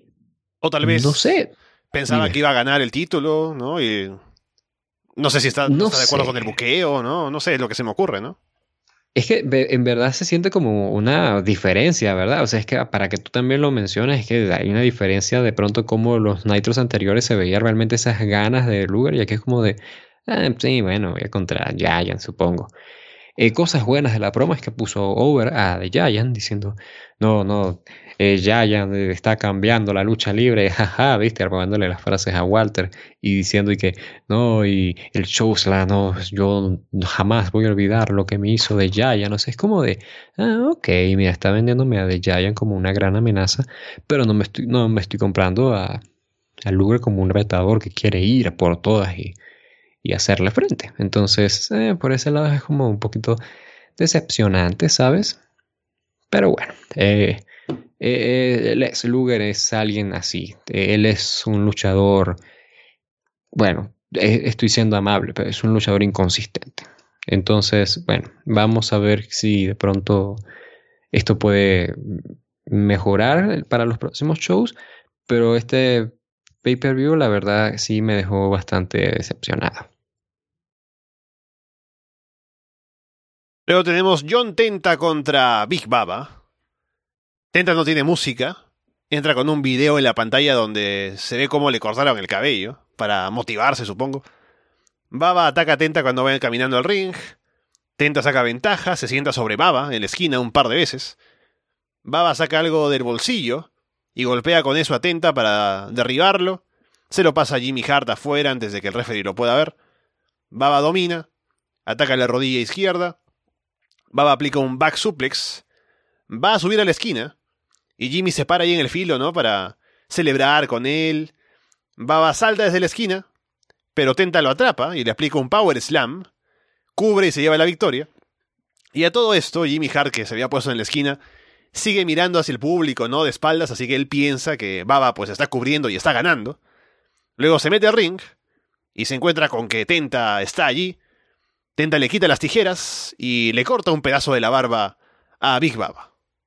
O tal no vez sé, pensaba dime, que iba a ganar el título, ¿no? Y no sé si está, no no está de acuerdo con sé. el buqueo, ¿no? No sé, es lo que se me ocurre, ¿no? Es que ve- en verdad se siente como una diferencia, ¿verdad? O sea, es que para que tú también lo menciones, es que hay una diferencia de pronto como los Nitros anteriores se veía realmente esas ganas de Luger y aquí es como de, ah, sí, bueno, voy a contra Giant, supongo. Eh, cosas buenas de la promo es que puso over a The Giant diciendo, no, no, eh, Giant eh, está cambiando la lucha libre, jaja, viste, robándole las frases a Walter y diciendo y que, no, y el Chosla, no, yo jamás voy a olvidar lo que me hizo The Giant, no sé, es como de, ah, ok, mira, está vendiéndome a The Giant como una gran amenaza, pero no me estoy, no me estoy comprando a, a Luger como un retador que quiere ir a por todas y y hacerle frente. Entonces, eh, por ese lado es como un poquito decepcionante, ¿sabes? Pero bueno, eh, eh, Lex Luger es alguien así. Eh, Él es un luchador, bueno, eh, estoy siendo amable, pero es un luchador inconsistente. Entonces, bueno, vamos a ver si de pronto esto puede mejorar para los próximos shows, pero este pay-per-view, la verdad, sí me dejó bastante decepcionado. Luego tenemos John Tenta contra Big Baba. Tenta no tiene música. Entra con un video en la pantalla donde se ve cómo le cortaron el cabello. Para motivarse, supongo. Baba ataca a Tenta cuando va caminando al ring. Tenta saca ventaja, se sienta sobre Baba en la esquina un par de veces. Baba saca algo del bolsillo y golpea con eso a Tenta para derribarlo. Se lo pasa a Jimmy Hart afuera antes de que el referee lo pueda ver. Baba domina, ataca la rodilla izquierda. Baba aplica un back suplex. Va a subir a la esquina. Y Jimmy se para ahí en el filo, ¿no? Para celebrar con él. Baba salta desde la esquina. Pero Tenta lo atrapa y le aplica un power slam. Cubre y se lleva la victoria. Y a todo esto, Jimmy Hart, que se había puesto en la esquina, sigue mirando hacia el público, ¿no? De espaldas, así que él piensa que Baba pues está cubriendo y está ganando. Luego se mete al ring y se encuentra con que Tenta está allí. Tenta le quita las tijeras y le corta un pedazo de la barba a Big Baba.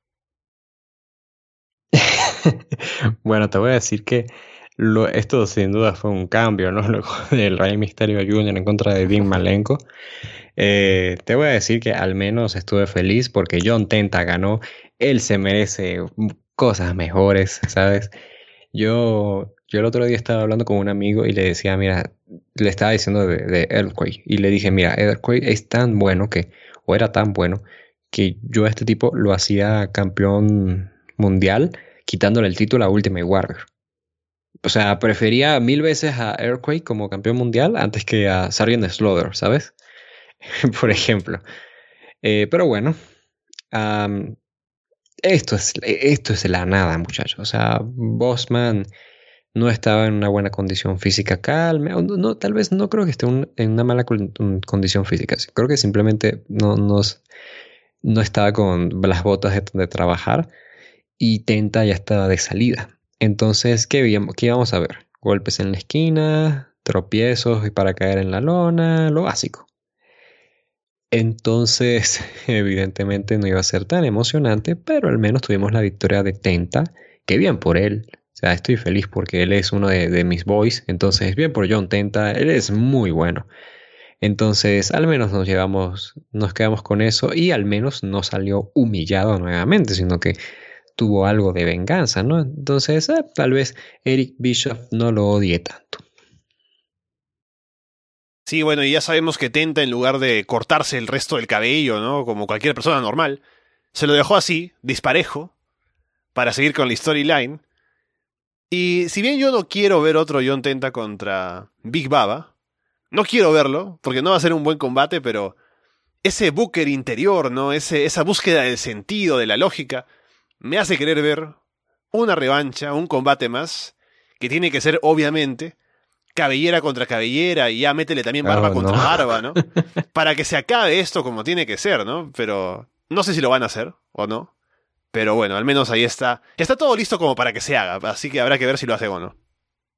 Bueno, te voy a decir que lo, esto sin duda fue un cambio, ¿no? Luego del Rey Mysterio junior en contra de Dean Malenko. Eh, te voy a decir que al menos estuve feliz porque John Tenta ganó. Él se merece cosas mejores, ¿sabes? Yo, yo el otro día estaba hablando con un amigo y le decía, mira, le estaba diciendo de, de Earthquake y le dije, mira, Earthquake es tan bueno que, o era tan bueno, que yo a este tipo lo hacía campeón mundial quitándole el título a Ultimate Warrior. O sea, prefería mil veces a Earthquake como campeón mundial antes que a Sergeant Slaughter, ¿sabes? Por ejemplo. Eh, pero bueno, um, esto es, esto es la nada, muchachos. O sea, Bossman no estaba en una buena condición física calma. No, no, tal vez no creo que esté un, en una mala con, condición física. Creo que simplemente no, no, no estaba con las botas de, de trabajar y Tenta ya estaba de salida. Entonces, ¿qué, veíamos, ¿qué íbamos a ver? Golpes en la esquina, tropiezos y para caer en la lona, lo básico. Entonces, evidentemente no iba a ser tan emocionante, pero al menos tuvimos la victoria de Tenta. Qué bien por él. O sea, estoy feliz porque él es uno de, de mis boys. Entonces, bien por John Tenta. Él es muy bueno. Entonces, al menos nos llevamos, nos quedamos con eso y al menos no salió humillado nuevamente, sino que tuvo algo de venganza, ¿no? Entonces, eh, tal vez Eric Bischoff no lo odie tanto. Sí, bueno, y ya sabemos que Tenta, en lugar de cortarse el resto del cabello, ¿no? Como cualquier persona normal, se lo dejó así, disparejo, para seguir con la storyline. Y si bien yo no quiero ver otro John Tenta contra Big Baba, no quiero verlo, porque no va a ser un buen combate, pero ese Booker interior, ¿no? Ese, esa búsqueda del sentido, de la lógica, me hace querer ver una revancha, un combate más, que tiene que ser, obviamente, cabellera contra cabellera, y ya métele también barba Oh, contra no. barba, ¿no? Para que se acabe esto como tiene que ser, ¿no? Pero no sé si lo van a hacer o no. Pero bueno, al menos ahí está. Está todo listo como para que se haga, así que habrá que ver si lo hacen o no.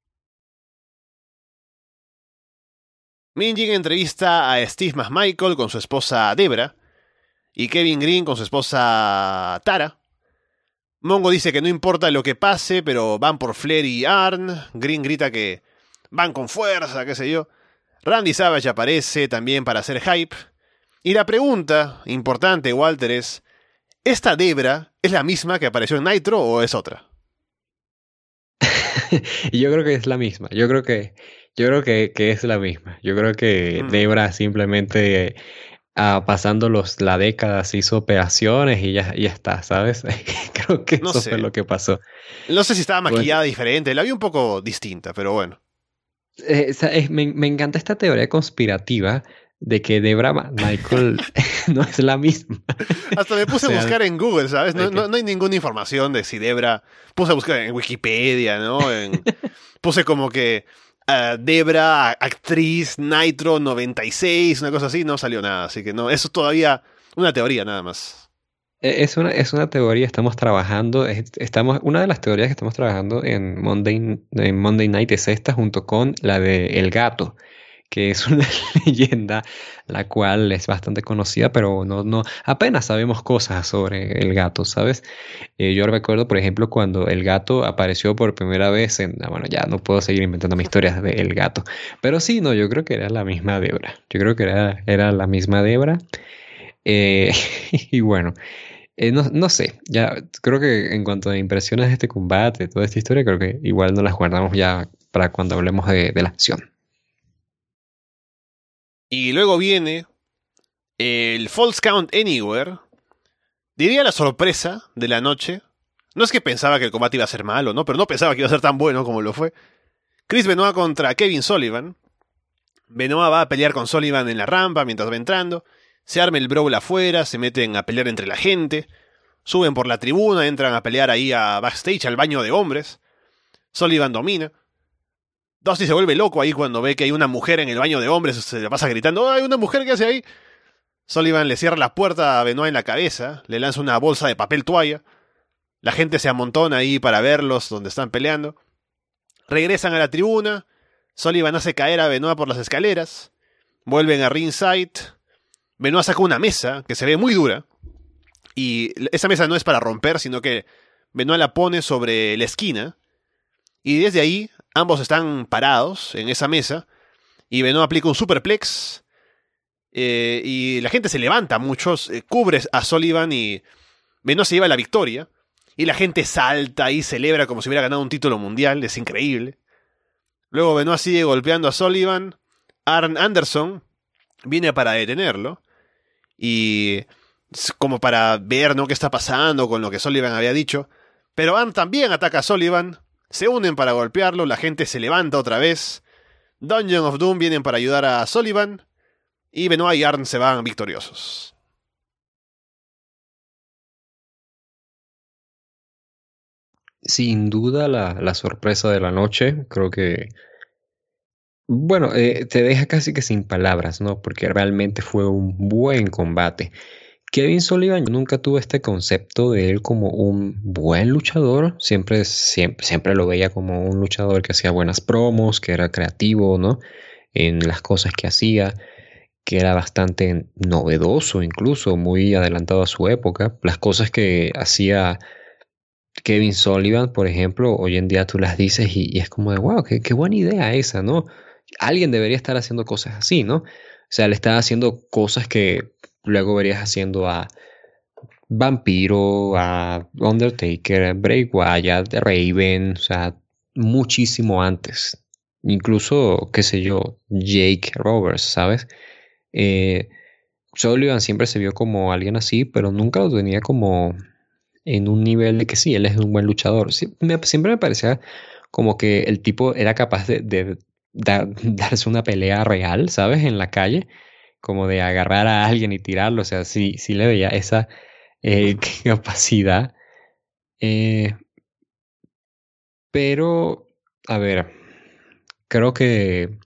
Minjin entrevista a Steve McMichael con su esposa Debra y Kevin Green con su esposa Tara. Mongo dice que no importa lo que pase, pero van por Flair y Arn. Green grita que van con fuerza, qué sé yo. Randy Savage aparece también para hacer hype. Y la pregunta importante, Walter, es: ¿esta Debra es la misma que apareció en Nitro o es otra? Yo creo que es la misma. Yo creo que, yo creo que, que es la misma. Yo creo que Mm. Debra simplemente ah, pasando los, la década se hizo operaciones y ya, ya está, ¿sabes? Creo que No eso fue sé. lo que pasó. No sé si estaba Pues, maquillada diferente. La vi un poco distinta, pero bueno. eh, esa- es- me, me encanta esta teoría conspirativa de que Debra Ma- Michael no es la misma. Hasta me O puse a sea, buscar en Google, ¿sabes? No, de que- no, no hay ninguna información de si Debra. Puse a buscar en Wikipedia, ¿no? En, puse como que ah, Debra, actriz, Nitro noventa y seis, una cosa así. No salió nada, así que no. Eso es todavía una teoría, nada más. eh, es una, es una teoría, estamos trabajando, es- estamos, una de las teorías que estamos trabajando en Monday, en Monday Night es esta, junto con la de El Gato, que es una leyenda la cual es bastante conocida, pero no, no, apenas sabemos cosas sobre el gato, ¿sabes? Eh, yo recuerdo, por ejemplo, cuando el gato apareció por primera vez en, ah, bueno, ya no puedo seguir inventando mis historias de el gato, pero sí, no, yo creo que era la misma Debra, yo creo que era, era la misma Debra, eh, y bueno. Eh, no, no sé, ya creo que en cuanto a impresiones de este combate, toda esta historia, creo que igual nos las guardamos ya para cuando hablemos de, de la acción. Y luego viene el False Count Anywhere. Diría la sorpresa de la noche. No es que pensaba que el combate iba a ser malo, ¿no? Pero no pensaba que iba a ser tan bueno como lo fue. Chris Benoit contra Kevin Sullivan. Benoit va a pelear con Sullivan en la rampa mientras va entrando. Se arma el brawl afuera, se meten a pelear entre la gente. Suben por la tribuna, entran a pelear ahí a backstage, al baño de hombres. Sullivan domina. Dusty se vuelve loco ahí cuando ve que hay una mujer en el baño de hombres. Se le pasa gritando: ¡oh, hay una mujer! ¿Qué hace ahí? Sullivan le cierra la puerta a Benoit en la cabeza. Le lanza una bolsa de papel toalla. La gente se amontona ahí para verlos donde están peleando. Regresan a la tribuna. Sullivan hace caer a Benoit por las escaleras. Vuelven a ringside. Benoit saca una mesa que se ve muy dura. Y esa mesa no es para romper, sino que Benoit la pone sobre la esquina. Y desde ahí, ambos están parados en esa mesa. Y Benoit aplica un superplex. Eh, y la gente se levanta mucho. Eh, cubre a Sullivan y Benoit se lleva la victoria. Y la gente salta y celebra como si hubiera ganado un título mundial. Es increíble. Luego Benoit sigue golpeando a Sullivan. Arn Anderson viene para detenerlo. Y como para ver, ¿no?, qué está pasando con lo que Sullivan había dicho. Pero Arn también ataca a Sullivan. Se unen para golpearlo. La gente se levanta otra vez. Dungeon of Doom vienen para ayudar a Sullivan. Y Benoit y Arn se van victoriosos. Sin duda la, la sorpresa de la noche, creo que, bueno, eh, te deja casi que sin palabras, ¿no? Porque realmente fue un buen combate. Kevin Sullivan, yo nunca tuve este concepto de él como un buen luchador. Siempre, siempre, siempre lo veía como un luchador que hacía buenas promos, que era creativo, ¿no? En las cosas que hacía, que era bastante novedoso, incluso muy adelantado a su época. Las cosas que hacía Kevin Sullivan, por ejemplo, hoy en día tú las dices y, y es como de, wow, qué, qué buena idea esa, ¿no? Alguien debería estar haciendo cosas así, ¿no? O sea, le está haciendo cosas que luego verías haciendo a Vampiro, a Undertaker, Bray Wyatt, Raven, o sea, muchísimo antes. Incluso, qué sé yo, Jake Roberts, ¿sabes? Eh, Sullivan siempre se vio como alguien así, pero nunca lo tenía como en un nivel de que sí, él es un buen luchador. Sí, me- siempre me parecía como que el tipo era capaz de, de dar- darse una pelea real, ¿sabes? En la calle, como de agarrar a alguien y tirarlo. O sea, sí, sí le veía esa eh, capacidad. Eh, pero, a ver, creo que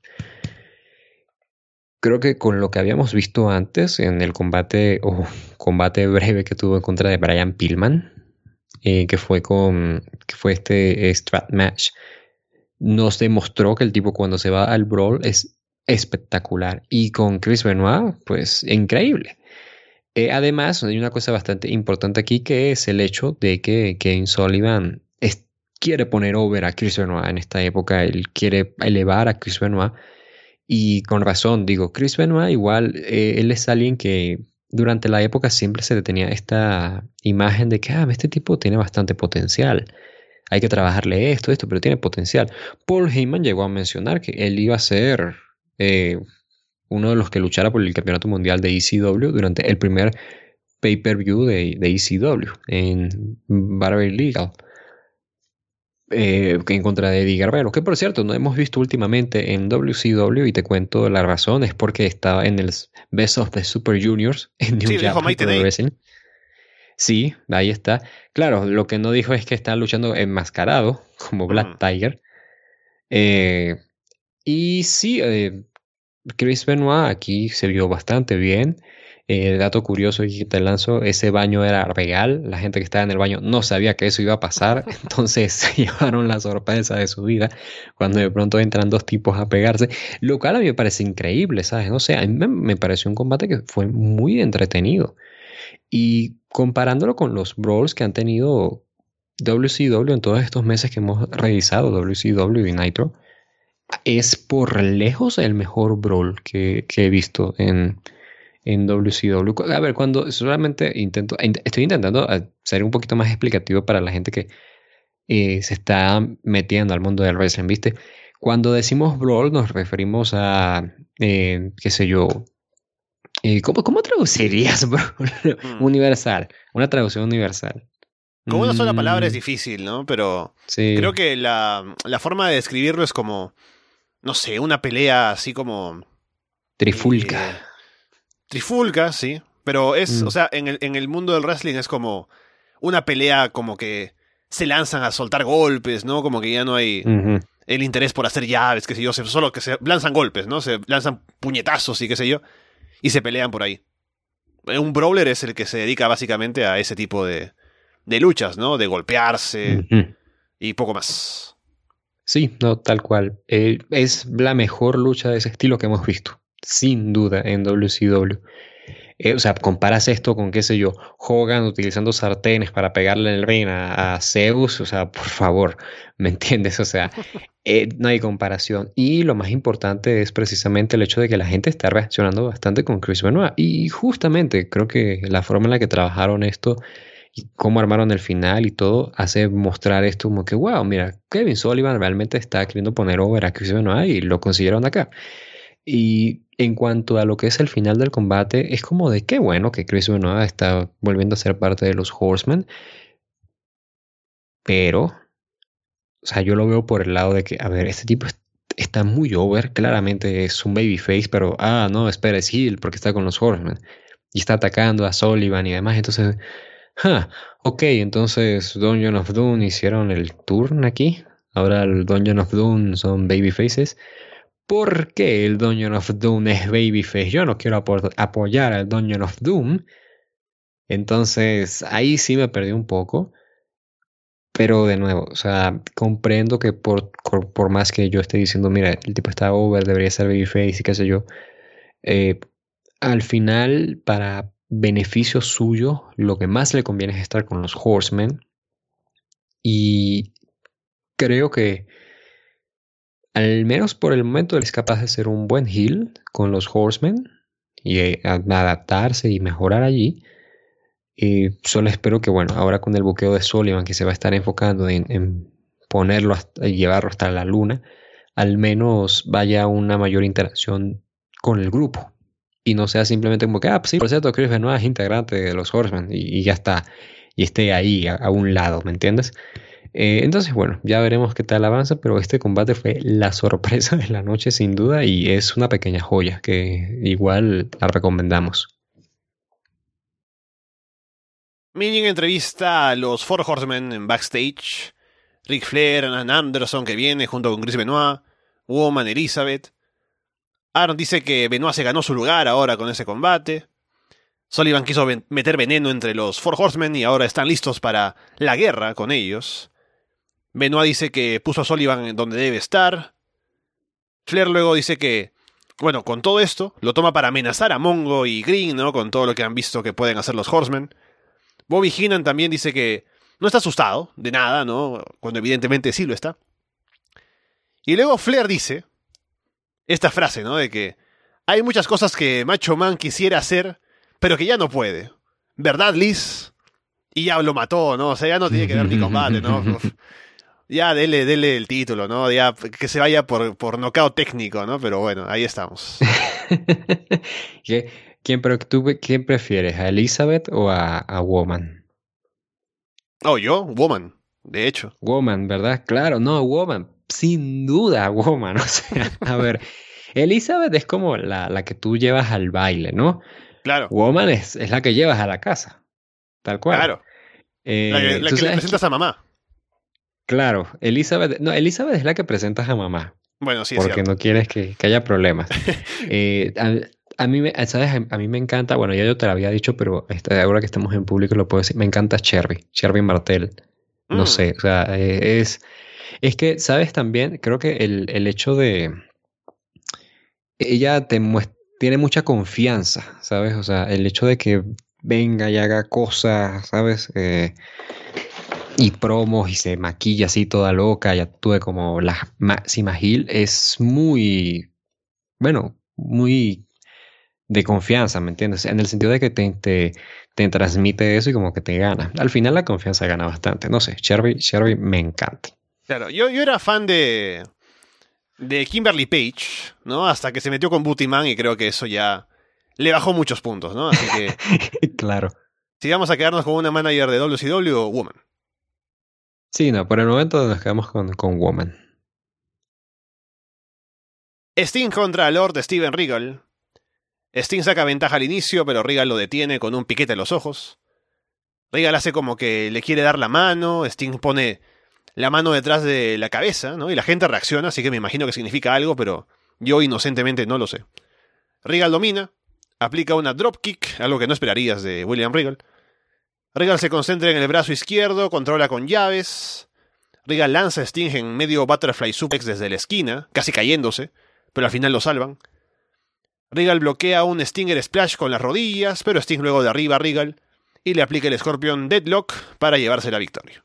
creo que con lo que habíamos visto antes en el combate o combate breve que tuvo en contra de Brian Pillman, eh, que fue con que fue este eh, Strat Match, nos demostró que el tipo cuando se va al brawl es espectacular. Y con Chris Benoit, pues increíble. Eh, además, hay una cosa bastante importante aquí que es el hecho de que Kane Sullivan es- quiere poner over a Chris Benoit en esta época. Él quiere elevar a Chris Benoit. Y con razón, digo, Chris Benoit igual, eh, él es alguien que durante la época siempre se le tenía esta imagen de que ah, este tipo tiene bastante potencial. Hay que trabajarle esto, esto, pero tiene potencial. Paul Heyman llegó a mencionar que él iba a ser eh, uno de los que luchara por el campeonato mundial de E C W durante el primer pay-per-view de, de E C W en Barber Legal. Eh, en contra de Eddie Guerrero, que por cierto no hemos visto últimamente en W C W y te cuento la razón, es porque estaba en el Best of the Super Juniors en New Sí, lo dijo Japan Mighty Pro Day. Wrestling. Sí, ahí está. Claro, lo que no dijo es que está luchando enmascarado como Black Mm. Tiger. Eh, y sí, eh, Chris Benoit aquí se vio bastante bien. Eh, dato curioso y que te lanzo, ese baño era real. La gente que estaba en el baño no sabía que eso iba a pasar. Entonces se llevaron la sorpresa de su vida cuando de pronto entran dos tipos a pegarse. Lo cual a mí me parece increíble, ¿sabes? No sé, a mí me, me pareció un combate que fue muy entretenido. Y comparándolo con los brawls que han tenido W C W en todos estos meses que hemos revisado, W C W y Nitro, es por lejos el mejor brawl que, que he visto en, en W C W. A ver, cuando solamente intento, estoy intentando ser un poquito más explicativo para la gente que eh, se está metiendo al mundo del wrestling, ¿viste? Cuando decimos brawl nos referimos a, eh, qué sé yo, eh, ¿cómo, cómo traducirías brawl? Mm. Universal, una traducción universal. Con una sola palabra es Mm, difícil, ¿no? Pero creo sí, que la, la forma de describirlo es como, no sé, una pelea así como trifulca. eh, trifulca, sí. Pero es, o Mm, sea, en el, en el mundo del wrestling es como una pelea como que se lanzan a soltar golpes, ¿no? Como que ya no hay ujú. el interés por hacer llaves, qué sé yo, se- solo que se lanzan golpes, ¿no? Se lanzan puñetazos y qué sé yo, y se pelean por ahí. Un brawler es el que se dedica básicamente a ese tipo de, de luchas, ¿no? De golpearse Ujú. y poco más. Sí, no, tal cual. Eh, es la mejor lucha de ese estilo que hemos visto, sin duda, en W C W. Eh, o sea, comparas esto con, qué sé yo, Hogan utilizando sartenes para pegarle en el ring a, a Zeus, o sea, por favor, ¿me entiendes? O sea, eh, no hay comparación. Y lo más importante es precisamente el hecho de que la gente está reaccionando bastante con Chris Benoit. Y justamente creo que la forma en la que trabajaron esto y cómo armaron el final y todo hace mostrar esto como que, wow, mira, Kevin Sullivan realmente está queriendo poner over a Chris Benoit y lo consiguieron acá. Y en cuanto a lo que es el final del combate, es como de qué bueno que Chris Benoit está volviendo a ser parte de los Horsemen, pero, o sea, yo lo veo por el lado de que, a ver, este tipo es- está muy over, claramente es un babyface, pero, ah, no, espera, es heel porque está con los Horsemen y está atacando a Sullivan y demás, entonces, ah, ok, entonces Dungeon of Doom hicieron el turn aquí, ahora el Dungeon of Doom son babyfaces. ¿Por qué el Dungeon of Doom es babyface? Yo no quiero apo- apoyar al Dungeon of Doom. Entonces, ahí sí me perdí un poco. Pero de nuevo, o sea, comprendo que por, por, por más que yo esté diciendo, mira, el tipo está over, debería ser babyface y qué sé yo, eh, al final, para beneficio suyo, lo que más le conviene es estar con los Horsemen. Y creo que, al menos por el momento, él es capaz de ser un buen heel con los Horsemen y eh, a- adaptarse y mejorar allí. Y solo espero que, bueno, ahora con el buqueo de Sullivan, que se va a estar enfocando en, en ponerlo hasta, y llevarlo hasta la luna, al menos vaya una mayor interacción con el grupo. Y no sea simplemente como que, ah, pues sí, por cierto, Chris Benoit es integrante de los Horsemen y, y ya está. Y esté ahí a, a un lado, ¿me entiendes? Eh, entonces, bueno, ya veremos qué tal avanza, pero este combate fue la sorpresa de la noche sin duda y es una pequeña joya que igual la recomendamos. Minion entrevista a los Four Horsemen en backstage. Ric Flair, Arn Anderson que viene junto con Chris Benoit, Woman, Elizabeth. Arn dice que Benoit se ganó su lugar ahora con ese combate. Sullivan quiso ven- meter veneno entre los Four Horsemen y ahora están listos para la guerra con ellos. Benoit dice que puso a Sullivan donde debe estar. Flair luego dice que, bueno, con todo esto, lo toma para amenazar a Mongo y Green, ¿no? Con todo lo que han visto que pueden hacer los Horsemen. Bobby Heenan también dice que no está asustado de nada, ¿no? Cuando evidentemente sí lo está. Y luego Flair dice esta frase, ¿no? De que hay muchas cosas que Macho Man quisiera hacer, pero que ya no puede. ¿Verdad, Liz? Y ya lo mató, ¿no? O sea, ya no tiene que dar ni combate, ¿no? Uf. Ya dele, dele el título, ¿no? Ya que se vaya por, por nocaut técnico, ¿no? Pero bueno, ahí estamos. ¿Qué- ¿Quién, pero tú, ¿quién prefieres? ¿A Elizabeth o a, a Woman? Oh, yo, Woman, de hecho. Woman, ¿verdad? Claro, no, Woman. Sin duda, Woman. O sea, a ver, Elizabeth es como la, la que tú llevas al baile, ¿no? Claro, Woman es, es la que llevas a la casa. Tal cual. claro. Eh, La que, la tú que le sabes presentas que- a mamá. claro, Elizabeth, no, Elizabeth es la que presentas a mamá, Bueno, sí es porque cierto. no quieres que, que haya problemas. Eh, a, a mí me, ¿sabes? A mí me encanta, bueno, ya yo te lo había dicho, pero este, ahora que estamos en público lo puedo decir, me encanta Cherry, Cherry Martel. No Mm, sé, o sea, eh, es, es que, ¿sabes? También creo que el, el hecho de, ella te muest- tiene mucha confianza, ¿sabes? O sea, el hecho de que venga y haga cosas, ¿sabes? Eh, y promos y se maquilla así toda loca y actúe como la Máxima Gil es muy, bueno, muy de confianza, ¿me entiendes? En el sentido de que te, te, te transmite eso y como que te gana. Al final la confianza gana bastante. No sé, Shelby, Shelby me encanta. claro, yo, yo era fan de, de Kimberly Page, ¿no? Hasta que se metió con Booty Man y creo que eso ya le bajó muchos puntos, ¿no? Así que Claro. si vamos a quedarnos con una manager de W C W, Woman. Sí, no, por el momento nos quedamos con, con Woman. Sting contra Lord Steven Regal. Sting saca ventaja al inicio, pero Regal lo detiene con un piquete en los ojos. Regal hace como que le quiere dar la mano, Sting pone la mano detrás de la cabeza, ¿no? Y la gente reacciona, así que me imagino que significa algo, pero yo inocentemente no lo sé. Regal domina, aplica una dropkick, algo que no esperarías de William Regal. Regal se concentra en el brazo izquierdo, controla con llaves. Regal lanza a Sting en medio butterfly suplex desde la esquina, casi cayéndose, pero al final lo salvan. Regal bloquea un Stinger Splash con las rodillas, pero Sting luego derriba a Regal y le aplica el Scorpion Deadlock para llevarse la victoria.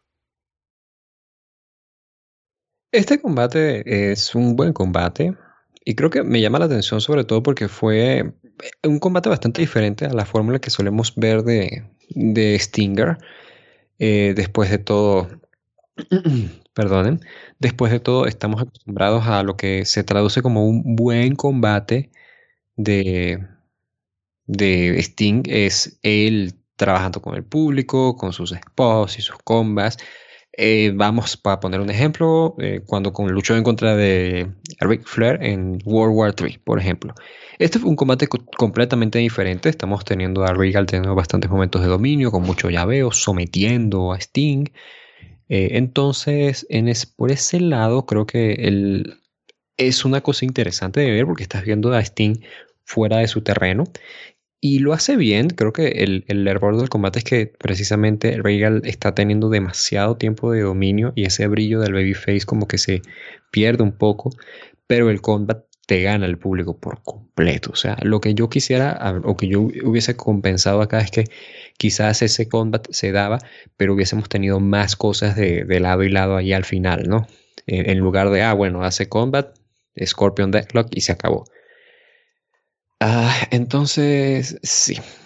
Este combate es un buen combate y creo que me llama la atención sobre todo porque fue un combate bastante diferente a la fórmula que solemos ver de, de Stinger. Eh, después de todo, perdonen, después de todo estamos acostumbrados a lo que se traduce como un buen combate de, de Sting. Es él trabajando con el público, con sus spots y sus combas. Eh, vamos, para poner un ejemplo, eh, cuando con, luchó en contra de Ric Flair en World War tres, por ejemplo. Este fue un combate co- completamente diferente. Estamos teniendo a Regal teniendo bastantes momentos de dominio, con mucho llaveo, sometiendo a Sting. Eh, entonces, en es, por ese lado, creo que el, es una cosa interesante de ver porque estás viendo a Sting fuera de su terreno. Y lo hace bien. Creo que el, el error del combate es que precisamente Regal está teniendo demasiado tiempo de dominio y ese brillo del babyface como que se pierde un poco, pero el combate te gana el público por completo. O sea, lo que yo quisiera o que yo hubiese compensado acá es que quizás ese combate se daba, pero hubiésemos tenido más cosas de, de lado y lado ahí al final, ¿no? En, en lugar de, ah, bueno, hace combat, Scorpion Deathlock y se acabó. Ah, entonces, sí.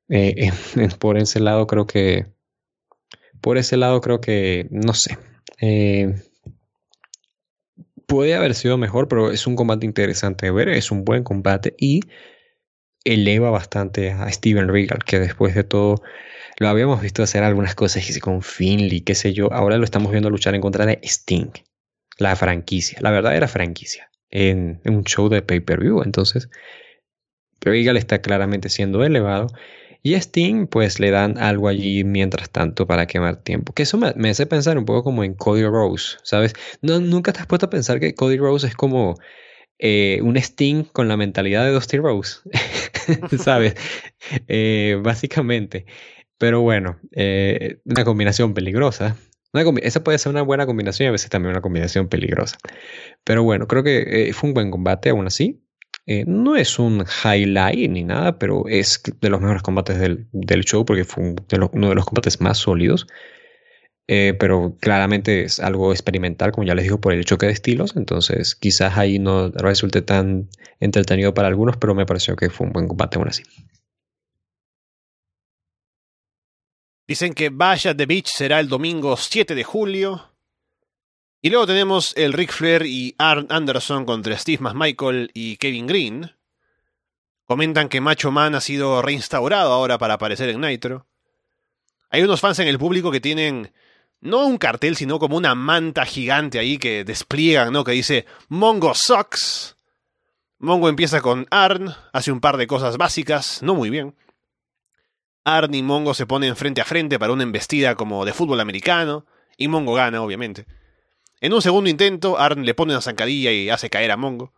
Eh, eh, por ese lado creo que, por ese lado creo que, no sé. Eh, puede haber sido mejor, pero es un combate interesante de ver, es un buen combate y eleva bastante a Steven Regal, que después de todo lo habíamos visto hacer algunas cosas con Finley, qué sé yo, ahora lo estamos viendo luchar en contra de Sting, la franquicia, la verdadera franquicia, en, en un show de pay-per-view. Entonces, Regal está claramente siendo elevado y a Sting pues le dan algo allí mientras tanto para quemar tiempo. Que eso me, me hace pensar un poco como en Cody Rhodes, ¿sabes? No, nunca te has puesto a pensar que Cody Rhodes es como eh, un Sting con la mentalidad de Dusty Rhodes, ¿sabes? Eh, básicamente. Pero bueno, eh, una combinación peligrosa. Una combi- esa puede ser una buena combinación y a veces también una combinación peligrosa. Pero bueno, creo que eh, fue un buen combate aún así. Eh, no es un highlight ni nada, pero es de los mejores combates del, del show porque fue un de los- uno de los combates más sólidos. Eh, pero claramente es algo experimental, como ya les digo, por el choque de estilos. Entonces, quizás ahí no resulte tan entretenido para algunos, pero me pareció que fue un buen combate aún así. Dicen que Bash at the Beach será el domingo siete de julio. Y luego tenemos el Ric Flair y Arn Anderson contra Steve McMichael y Kevin Green. Comentan que Macho Man ha sido reinstaurado ahora para aparecer en Nitro. Hay unos fans en el público que tienen no un cartel, sino como una manta gigante ahí que despliegan, ¿no? Que dice Mongo Sucks. Mongo empieza con Arn, hace un par de cosas básicas, no muy bien. Arn y Mongo se ponen frente a frente para una embestida como de fútbol americano, y Mongo gana, obviamente. En un segundo intento, Arn le pone una zancadilla y hace caer a Mongo.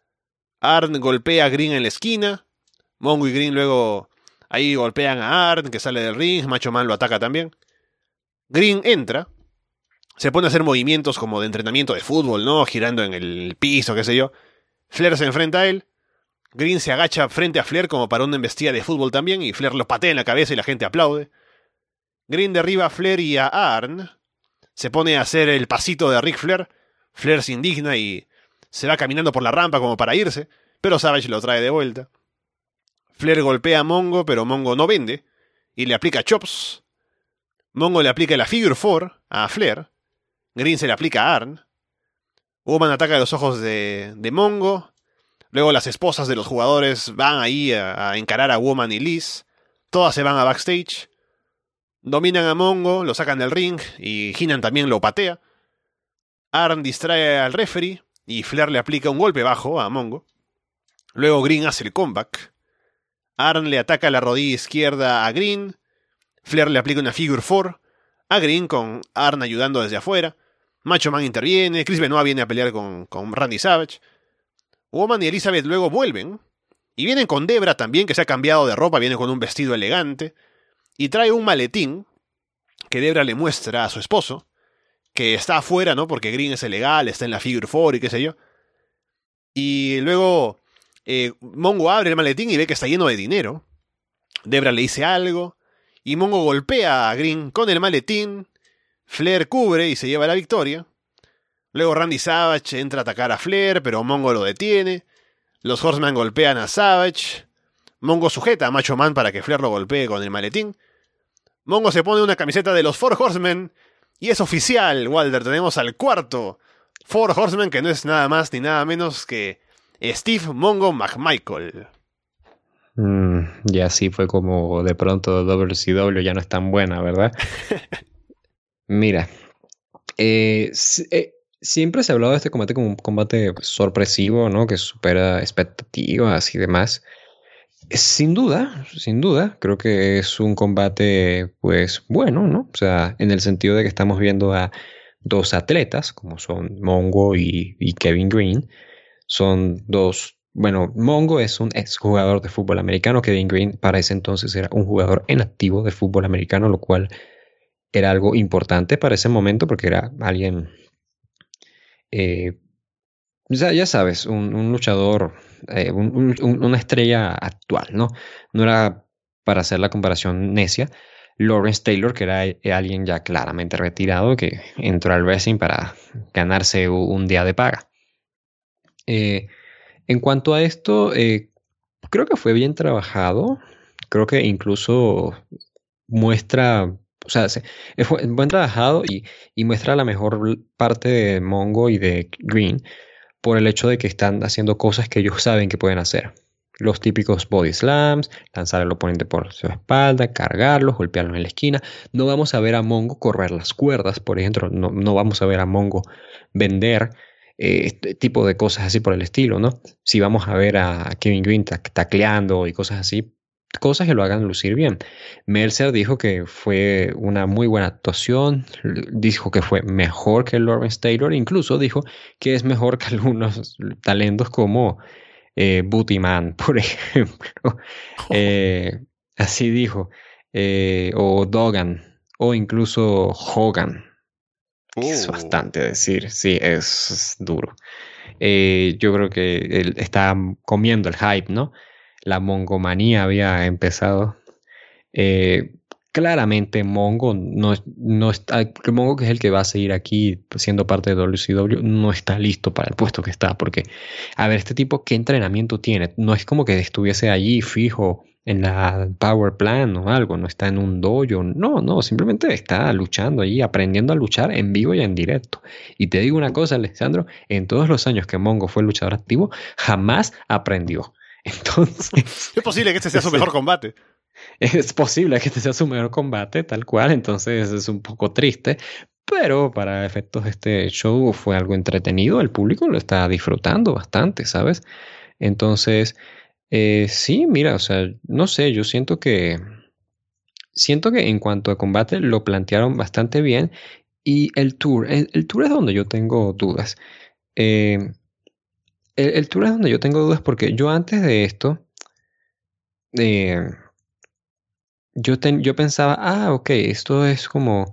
Arn golpea a Green en la esquina. Mongo y Green luego ahí golpean a Arn, que sale del ring. Macho Man lo ataca también. Green entra. Se pone a hacer movimientos como de entrenamiento de fútbol, ¿no? Girando en el piso, qué sé yo. Flair se enfrenta a él. Green se agacha frente a Flair como para una embestida de fútbol también, y Flair lo patea en la cabeza y la gente aplaude. Green derriba a Flair y a Arn. Se pone a hacer el pasito de Ric Flair. Flair se indigna y se va caminando por la rampa como para irse, pero Savage lo trae de vuelta. Flair golpea a Mongo, pero Mongo no vende, y le aplica chops. Mongo le aplica la Figure Four a Flair. Green se le aplica a Arn. Woman ataca los ojos de, de Mongo. Luego las esposas de los jugadores van ahí a, a encarar a Woman y Liz. Todas se van a backstage. Dominan a Mongo, lo sacan del ring y Heenan también lo patea. Arn distrae al referee y Flair le aplica un golpe bajo a Mongo. Luego Green hace el comeback. Arn le ataca la rodilla izquierda a Green. Flair le aplica una Figure Four a Green con Arn ayudando desde afuera. Macho Man interviene. Chris Benoit viene a pelear con, con Randy Savage. Woman y Elizabeth luego vuelven. Y vienen con Debra también, que se ha cambiado de ropa. Viene con un vestido elegante. Y trae un maletín que Debra le muestra a su esposo. Que está afuera, ¿no? Porque Green es ilegal, está en la Figure Four y qué sé yo. Y luego eh, Mongo abre el maletín y ve que está lleno de dinero. Debra le dice algo. Y Mongo golpea a Green con el maletín. Flair cubre y se lleva la victoria. Luego Randy Savage entra a atacar a Flair, pero Mongo lo detiene. Los Horsemen golpean a Savage. Mongo sujeta a Macho Man para que Flair lo golpee con el maletín. Mongo se pone una camiseta de los Four Horsemen. Y es oficial, Walter. Tenemos al cuarto Four Horsemen, que no es nada más ni nada menos que Steve Mongo McMichael. Mm, y así fue como de pronto W C W ya no es tan buena, ¿verdad? Mira, eh, eh, siempre se ha hablado de este combate como un combate sorpresivo, ¿no? Que supera expectativas y demás. Sin duda, sin duda, creo que es un combate, pues, bueno, ¿no? O sea, en el sentido de que estamos viendo a dos atletas, como son Mongo y, y Kevin Green. Son dos, bueno, Mongo es un exjugador de fútbol americano. Kevin Green para ese entonces era un jugador en activo de fútbol americano, lo cual era algo importante para ese momento porque era alguien, eh, ya, ya sabes, un, un luchador, eh, un, un, una estrella actual, ¿no? No era para hacer la comparación necia. Lawrence Taylor, que era alguien ya claramente retirado, que entró al wrestling para ganarse un día de paga. Eh, en cuanto a esto, eh, creo que fue bien trabajado. creo que incluso muestra, o sea, se- es bu- buen trabajado y, y muestra la mejor parte de Mongo y de Green por el hecho de que están haciendo cosas que ellos saben que pueden hacer. Los típicos body slams, lanzar al oponente por su espalda, cargarlos, golpearlos en la esquina. No vamos a ver a Mongo correr las cuerdas, por ejemplo. No, no vamos a ver a Mongo vender eh, este tipo de cosas así por el estilo, ¿no? Si vamos a ver a Kevin Green tac- tacleando y cosas así, cosas que lo hagan lucir bien. Mercer dijo que fue una muy buena actuación, dijo que fue mejor que Lawrence Taylor, incluso dijo que es mejor que algunos talentos como eh, Booty Man, por ejemplo. Eh, así dijo. Eh, o Dogan, o incluso Hogan, que es Uh. bastante decir, sí, es, es duro. Eh, yo creo que él está comiendo el hype, ¿no? La mongomanía había empezado. Eh, claramente Mongo no, no está, Mongo, que es el que va a seguir aquí siendo parte de W C W, no está listo para el puesto que está, porque, a ver, este tipo, ¿qué entrenamiento tiene? No es como que estuviese allí fijo en la Power Plan o algo, no está en un dojo, no, no, simplemente está luchando allí, aprendiendo a luchar en vivo y en directo. Y te digo una cosa, Alessandro, en todos los años que Mongo fue luchador activo, jamás aprendió. Entonces, Es posible que este sea su mejor combate. es posible que este sea su mejor combate, tal cual, entonces es un poco triste, pero para efectos de este show fue algo entretenido, el público lo está disfrutando bastante, ¿sabes? Entonces, eh, sí, mira, o sea, no sé, yo siento que, siento que en cuanto a combate lo plantearon bastante bien y el tour, el, el tour es donde yo tengo dudas. Eh, el, el tour es donde yo tengo dudas porque yo antes de esto, eh, Yo, ten- yo pensaba, ah, ok, esto es como,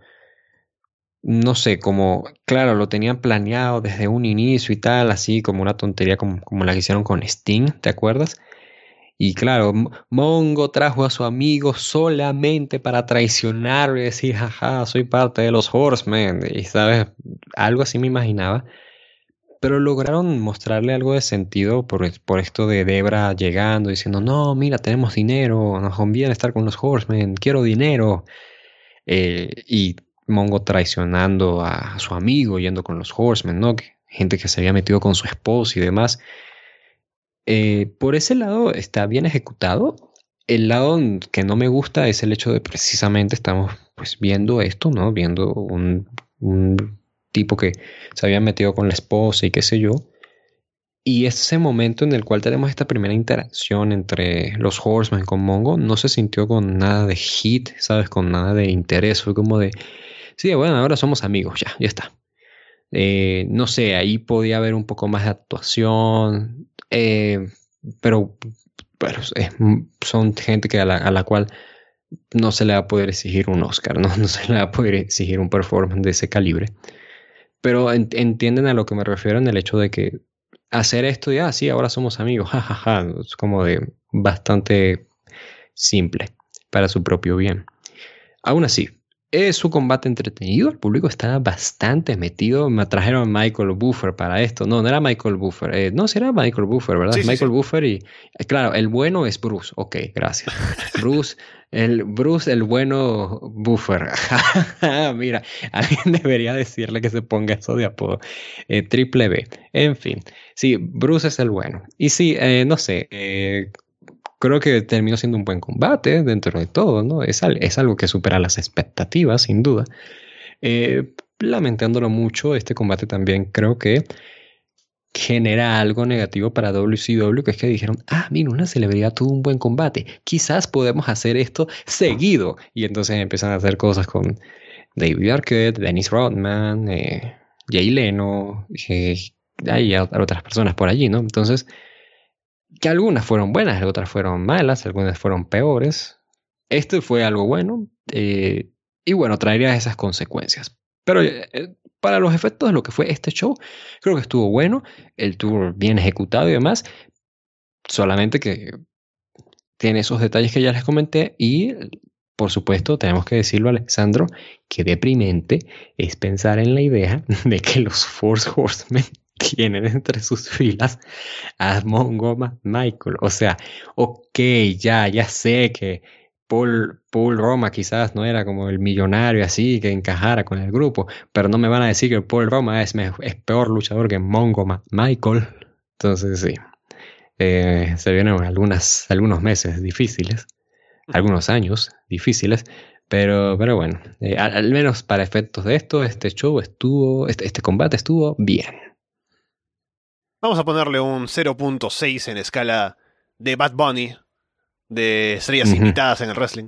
no sé, como, claro, lo tenían planeado desde un inicio y tal, así como una tontería como, como la que hicieron con Sting, ¿te acuerdas? Y claro, M- Mongo trajo a su amigo solamente para traicionarlo y decir, jaja, soy parte de los Horsemen, y sabes, algo así me imaginaba. Pero lograron mostrarle algo de sentido por, es- por esto de Debra llegando, diciendo, no, mira, tenemos dinero, nos conviene estar con los Horsemen, quiero dinero. Eh, y Mongo traicionando a su amigo, yendo con los Horsemen, ¿no? Que- gente que se había metido con su esposo y demás. Eh, por ese lado está bien ejecutado. El lado que no me gusta es el hecho de precisamente estamos pues viendo esto, ¿no? Viendo un, un tipo que se había metido con la esposa y qué sé yo. Y ese momento en el cual tenemos esta primera interacción entre los Horsemen con Mongo no se sintió con nada de hit, ¿sabes? Con nada de interés. Fue como de, sí, bueno, ahora somos amigos, ya, ya está. Eh, no sé, ahí podía haber un poco más de actuación, eh, pero, pero es- son gente que a la, a la cual no se le va a poder exigir un Oscar, ¿no? No se le va a poder exigir un performance de ese calibre. Pero en- entienden a lo que me refiero en el hecho de que hacer esto ya, sí, ahora somos amigos, jajaja, es como de bastante simple para su propio bien. Aún así, es su combate entretenido, el público está bastante metido. Me trajeron a Michael Buffer para esto. No, no era Michael Buffer. Eh, no, sí era Michael Buffer, ¿verdad? Sí, sí, Michael sí. Buffer y, eh, claro, el bueno es Bruce. Ok, gracias. Bruce, el Bruce, el bueno Buffer. Mira, alguien debería decirle que se ponga eso de apodo. Eh, triple B. En fin, sí, Bruce es el bueno. Y sí, eh, no sé, eh, creo que terminó siendo un buen combate dentro de todo, ¿no? Es, al- es algo que supera las expectativas, sin duda. Eh, lamentándolo mucho, este combate también creo que genera algo negativo para W C W, que es que dijeron, ah, mira, una celebridad tuvo un buen combate, quizás podemos hacer esto seguido. Y entonces empiezan a hacer cosas con David Arquette, Dennis Rodman, eh, Jay Leno, eh, hay otras personas por allí, ¿no? Entonces que algunas fueron buenas, otras fueron malas, algunas fueron peores. Este fue algo bueno, eh, y bueno, traería esas consecuencias. Pero eh, eh, para los efectos de lo que fue este show, creo que estuvo bueno, el tour bien ejecutado y demás, solamente que tiene esos detalles que ya les comenté y por supuesto tenemos que decirlo, Alexandro, que deprimente es pensar en la idea de que los Force Horsemen tienen entre sus filas a Mongo Ma- Michael. O sea, ok, ya, ya sé que Paul, Paul Roma quizás no era como el millonario así que encajara con el grupo, pero no me van a decir que Paul Roma es, me- es peor luchador que Mongo Ma- Michael. Entonces sí, eh, se vienen algunas, algunos meses difíciles, algunos años difíciles, pero, pero bueno, eh, al, al menos para efectos de esto, este show estuvo, este, este combate estuvo bien. Vamos a ponerle un cero punto seis en escala de Bad Bunny, de estrellas Ujú. invitadas en el wrestling.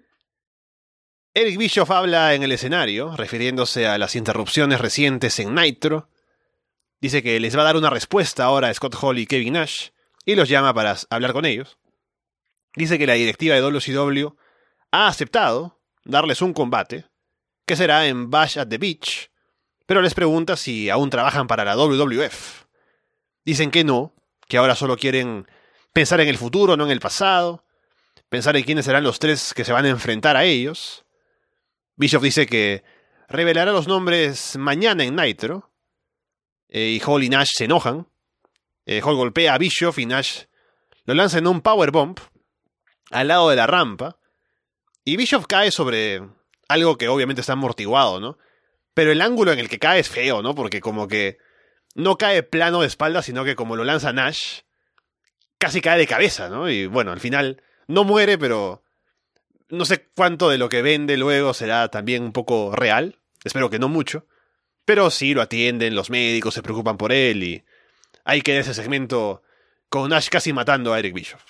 Eric Bischoff habla en el escenario, refiriéndose a las interrupciones recientes en Nitro. Dice que les va a dar una respuesta ahora a Scott Hall y Kevin Nash, y los llama para hablar con ellos. Dice que la directiva de W C W ha aceptado darles un combate, que será en Bash at the Beach, pero les pregunta si aún trabajan para la W W F. Dicen que no, que ahora solo quieren pensar en el futuro, no en el pasado, pensar en quiénes serán los tres que se van a enfrentar a ellos. Bischoff dice que revelará los nombres mañana en Nitro, eh, y Hall y Nash se enojan. Eh, Hall golpea a Bischoff y Nash lo lanza en un powerbomb al lado de la rampa, y Bischoff cae sobre algo que obviamente está amortiguado, ¿no? Pero el ángulo en el que cae es feo, ¿no? Porque como que no cae plano de espalda, sino que como lo lanza Nash, casi cae de cabeza, ¿no? Y bueno, al final no muere, pero no sé cuánto de lo que vende luego será también un poco real. Espero que no mucho. Pero sí lo atienden, los médicos se preocupan por él y ahí queda ese segmento con Nash casi matando a Eric Bischoff.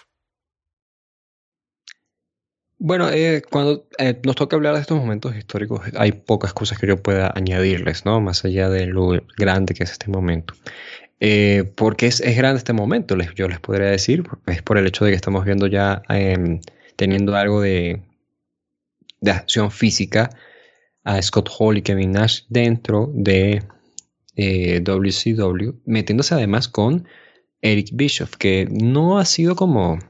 Bueno, eh, cuando eh, nos toca hablar de estos momentos históricos, hay pocas cosas que yo pueda añadirles, ¿no? Más allá de lo grande que es este momento. Eh, ¿por qué es, es grande este momento? Les, yo les podría decir, es por el hecho de que estamos viendo ya eh, teniendo algo de, de acción física a Scott Hall y Kevin Nash dentro de eh, W C W, metiéndose además con Eric Bischoff, que no ha sido como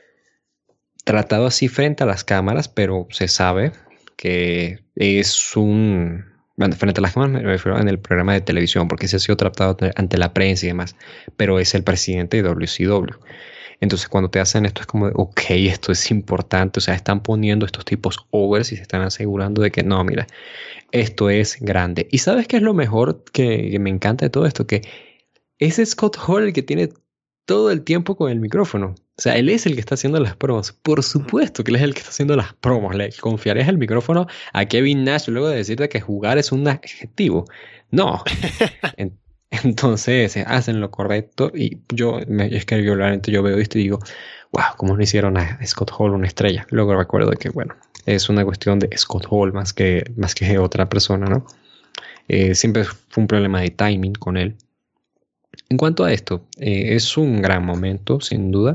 tratado así frente a las cámaras, pero se sabe que es un... Bueno, frente a las cámaras me refiero en el programa de televisión, porque ese ha sido tratado ante la prensa y demás, pero es el presidente de W C W. Entonces cuando te hacen esto es como, ok, esto es importante, o sea, están poniendo estos tipos overs y se están asegurando de que no, mira, esto es grande. ¿Y sabes qué es lo mejor que, que me encanta de todo esto? Que es Scott Hall el que tiene todo el tiempo con el micrófono. O sea, él es el que está haciendo las promos. Por supuesto que él es el que está haciendo las promos. ¿Le confiarías el micrófono a Kevin Nash luego de decirte que jugar es un adjetivo? No. En, entonces hacen lo correcto y yo, me, es que yo realmente yo veo esto y digo, wow, ¿cómo no hicieron a Scott Hall una estrella? Luego recuerdo que, bueno, es una cuestión de Scott Hall más que, más que otra persona, ¿no? Eh, siempre fue un problema de timing con él. En cuanto a esto, eh, es un gran momento, sin duda.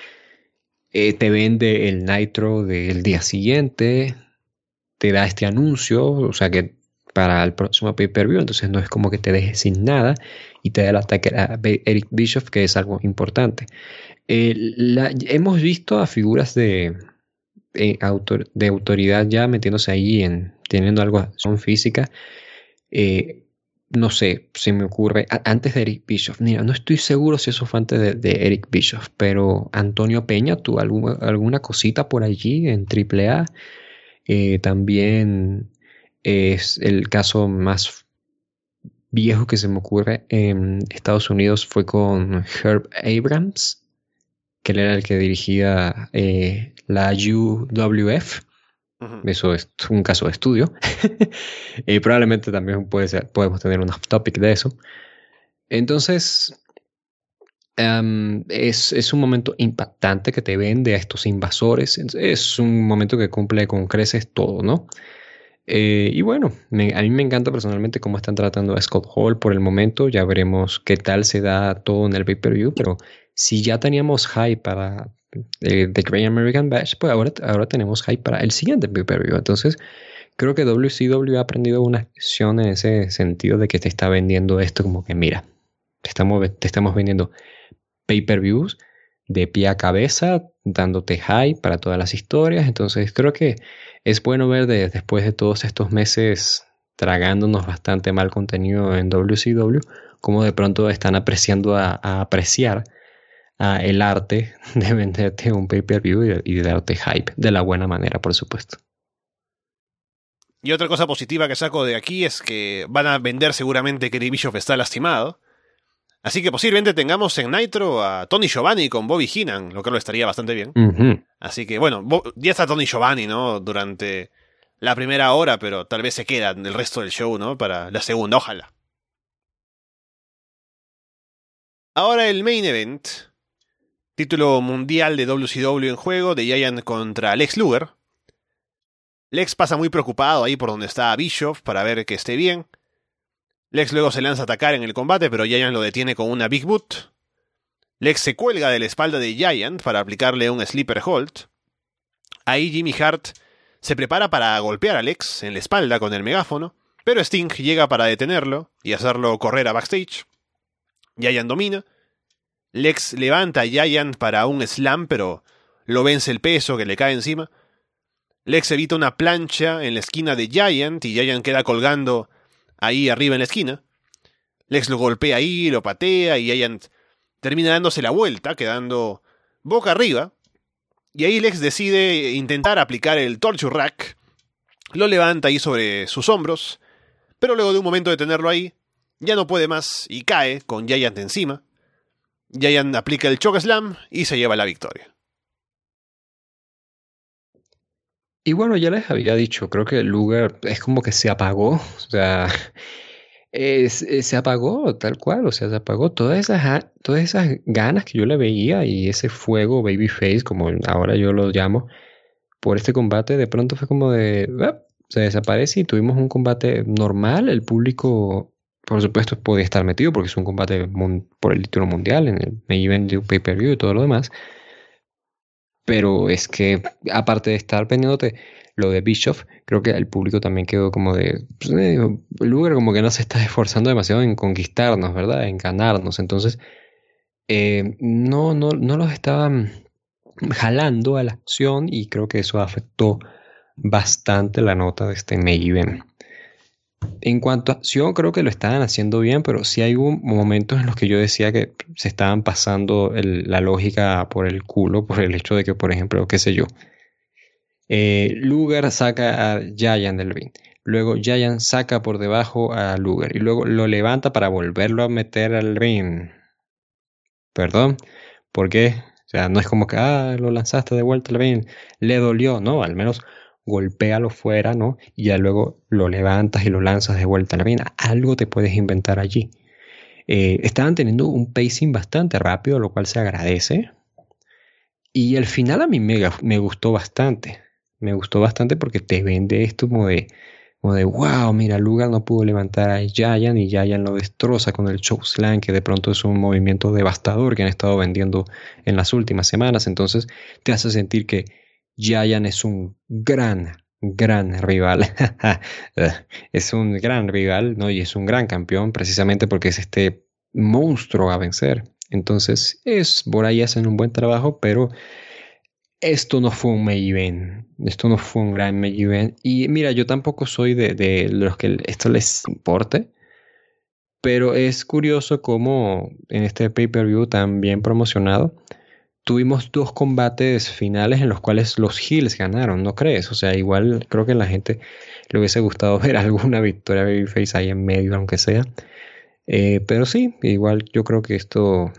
Eh, te vende el Nitro del día siguiente, te da este anuncio, o sea que para el próximo pay-per-view, entonces no es como que te dejes sin nada y te da el ataque a Eric Bischoff, que es algo importante. Eh, la, hemos visto a figuras de, eh, autor, de autoridad ya metiéndose ahí, en, teniendo algo de acción física. Eh, no sé, se me ocurre, a, antes de Eric Bischoff, mira, no estoy seguro si eso fue antes de, de Eric Bischoff, pero Antonio Peña tuvo alguna, alguna cosita por allí en triple A. Eh, también es el caso más viejo que se me ocurre en Estados Unidos fue con Herb Abrams, que él era el que dirigía eh, la U W F. Uh-huh. Eso es un caso de estudio. Y probablemente también puede ser, podemos tener un off topic de eso. Entonces, um, es, es un momento impactante que te vende a estos invasores. Es un momento que cumple con creces todo, ¿no? Eh, y bueno, me, a mí me encanta personalmente cómo están tratando a Scott Hall por el momento. Ya veremos qué tal se da todo en el pay-per-view. Pero si ya teníamos hype para eh, The Great American Bash, pues ahora, ahora tenemos hype para el siguiente pay-per-view. Entonces, creo que W C W ha aprendido una lección en ese sentido de que te está vendiendo esto como que, mira, te estamos, te estamos vendiendo pay-per-views de pie a cabeza, dándote hype para todas las historias. Entonces creo que es bueno ver de, después de todos estos meses tragándonos bastante mal contenido en W C W, como de pronto están apreciando a, a apreciar a el arte de venderte un pay-per-view y, y de darte hype, de la buena manera, por supuesto. Y otra cosa positiva que saco de aquí es que van a vender seguramente que Eric Bischoff está lastimado. Así que posiblemente tengamos en Nitro a Tony Giovanni con Bobby Heenan, lo que lo estaría bastante bien. Uh-huh. Así que bueno, ya está Tony Giovanni, ¿no? Durante la primera hora, pero tal vez se queda en el resto del show, ¿no? Para la segunda, ojalá. Ahora el main event. Título mundial de W C W en juego, de Giant contra Lex Luger. Lex pasa muy preocupado ahí por donde está Bischoff para ver que esté bien. Lex luego se lanza a atacar en el combate, pero Giant lo detiene con una Big Boot. Lex se cuelga de la espalda de Giant para aplicarle un Sleeper Hold. Ahí Jimmy Hart se prepara para golpear a Lex en la espalda con el megáfono, pero Sting llega para detenerlo y hacerlo correr a backstage. Giant domina. Lex levanta a Giant para un slam, pero lo vence el peso que le cae encima. Lex evita una plancha en la esquina de Giant y Giant queda colgando ahí arriba en la esquina. Lex lo golpea ahí, lo patea y Giant termina dándose la vuelta, quedando boca arriba. Y ahí Lex decide intentar aplicar el Torture Rack. Lo levanta ahí sobre sus hombros, pero luego de un momento de tenerlo ahí, ya no puede más y cae con Giant encima. Giant aplica el Choke Slam y se lleva la victoria. Y bueno, ya les había dicho, creo que Luger es como que se apagó, o sea, es, es- se apagó tal cual, o sea, se apagó todas esas, a- todas esas ganas que yo le veía y ese fuego babyface, como ahora yo lo llamo, por este combate, de pronto fue como de, "Ah", se desaparece y tuvimos un combate normal, el público, por supuesto, podía estar metido porque es un combate mun- por el título mundial, en el main event de un pay-per-view y todo lo demás. Pero es que, aparte de estar pendiente lo de Bischoff, creo que el público también quedó como de. Pues, eh, Luger como que no se está esforzando demasiado en conquistarnos, ¿verdad? En ganarnos. Entonces, eh, no, no, no los estaban jalando a la acción y creo que eso afectó bastante la nota de este main event. En cuanto a acción, creo que lo estaban haciendo bien, pero sí hay un- momentos en los que yo decía que se estaban pasando el- la lógica por el culo, por el hecho de que, por ejemplo, qué sé yo, eh, Luger saca a Giant del ring, luego Giant saca por debajo a Luger y luego lo levanta para volverlo a meter al ring. Perdón, ¿por qué? O sea, no es como que, ah, lo lanzaste de vuelta al ring, le dolió, no, al menos golpéalo fuera, ¿no? Y ya luego lo levantas y lo lanzas de vuelta al ring. Algo te puedes inventar allí. Eh, estaban teniendo un pacing bastante rápido, lo cual se agradece. Y el final a mí me, ga- me gustó bastante. Me gustó bastante porque te vende esto como de, como de wow, mira, Lugar no pudo levantar a Giant y Giant lo destroza con el chokeslam, que de pronto es un movimiento devastador que han estado vendiendo en las últimas semanas. Entonces te hace sentir que Giant es un gran, gran rival. Es un gran rival, ¿no? Y es un gran campeón precisamente porque es este monstruo a vencer. Entonces, es por ahí hacen un buen trabajo, pero esto no fue un main event. Esto no fue un gran main event. Y mira, yo tampoco soy de, de los que esto les importe, pero es curioso cómo en este pay-per-view tan bien promocionado tuvimos dos combates finales en los cuales los heels ganaron, ¿no crees? O sea, igual creo que a la gente le hubiese gustado ver alguna victoria babyface ahí en medio, aunque sea. Eh, pero sí, igual yo creo que esto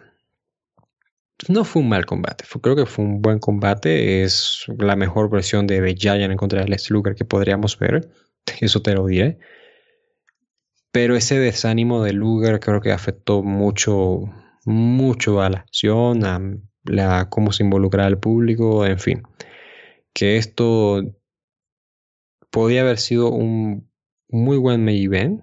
no fue un mal combate. Fue- creo que fue un buen combate. Es la mejor versión de The Giant en contra de Lex Luger que podríamos ver. Eso te lo diré. Pero ese desánimo de Luger creo que afectó mucho, mucho a la acción, a la, cómo se involucra al público, en fin. Que esto podía haber sido un muy buen main event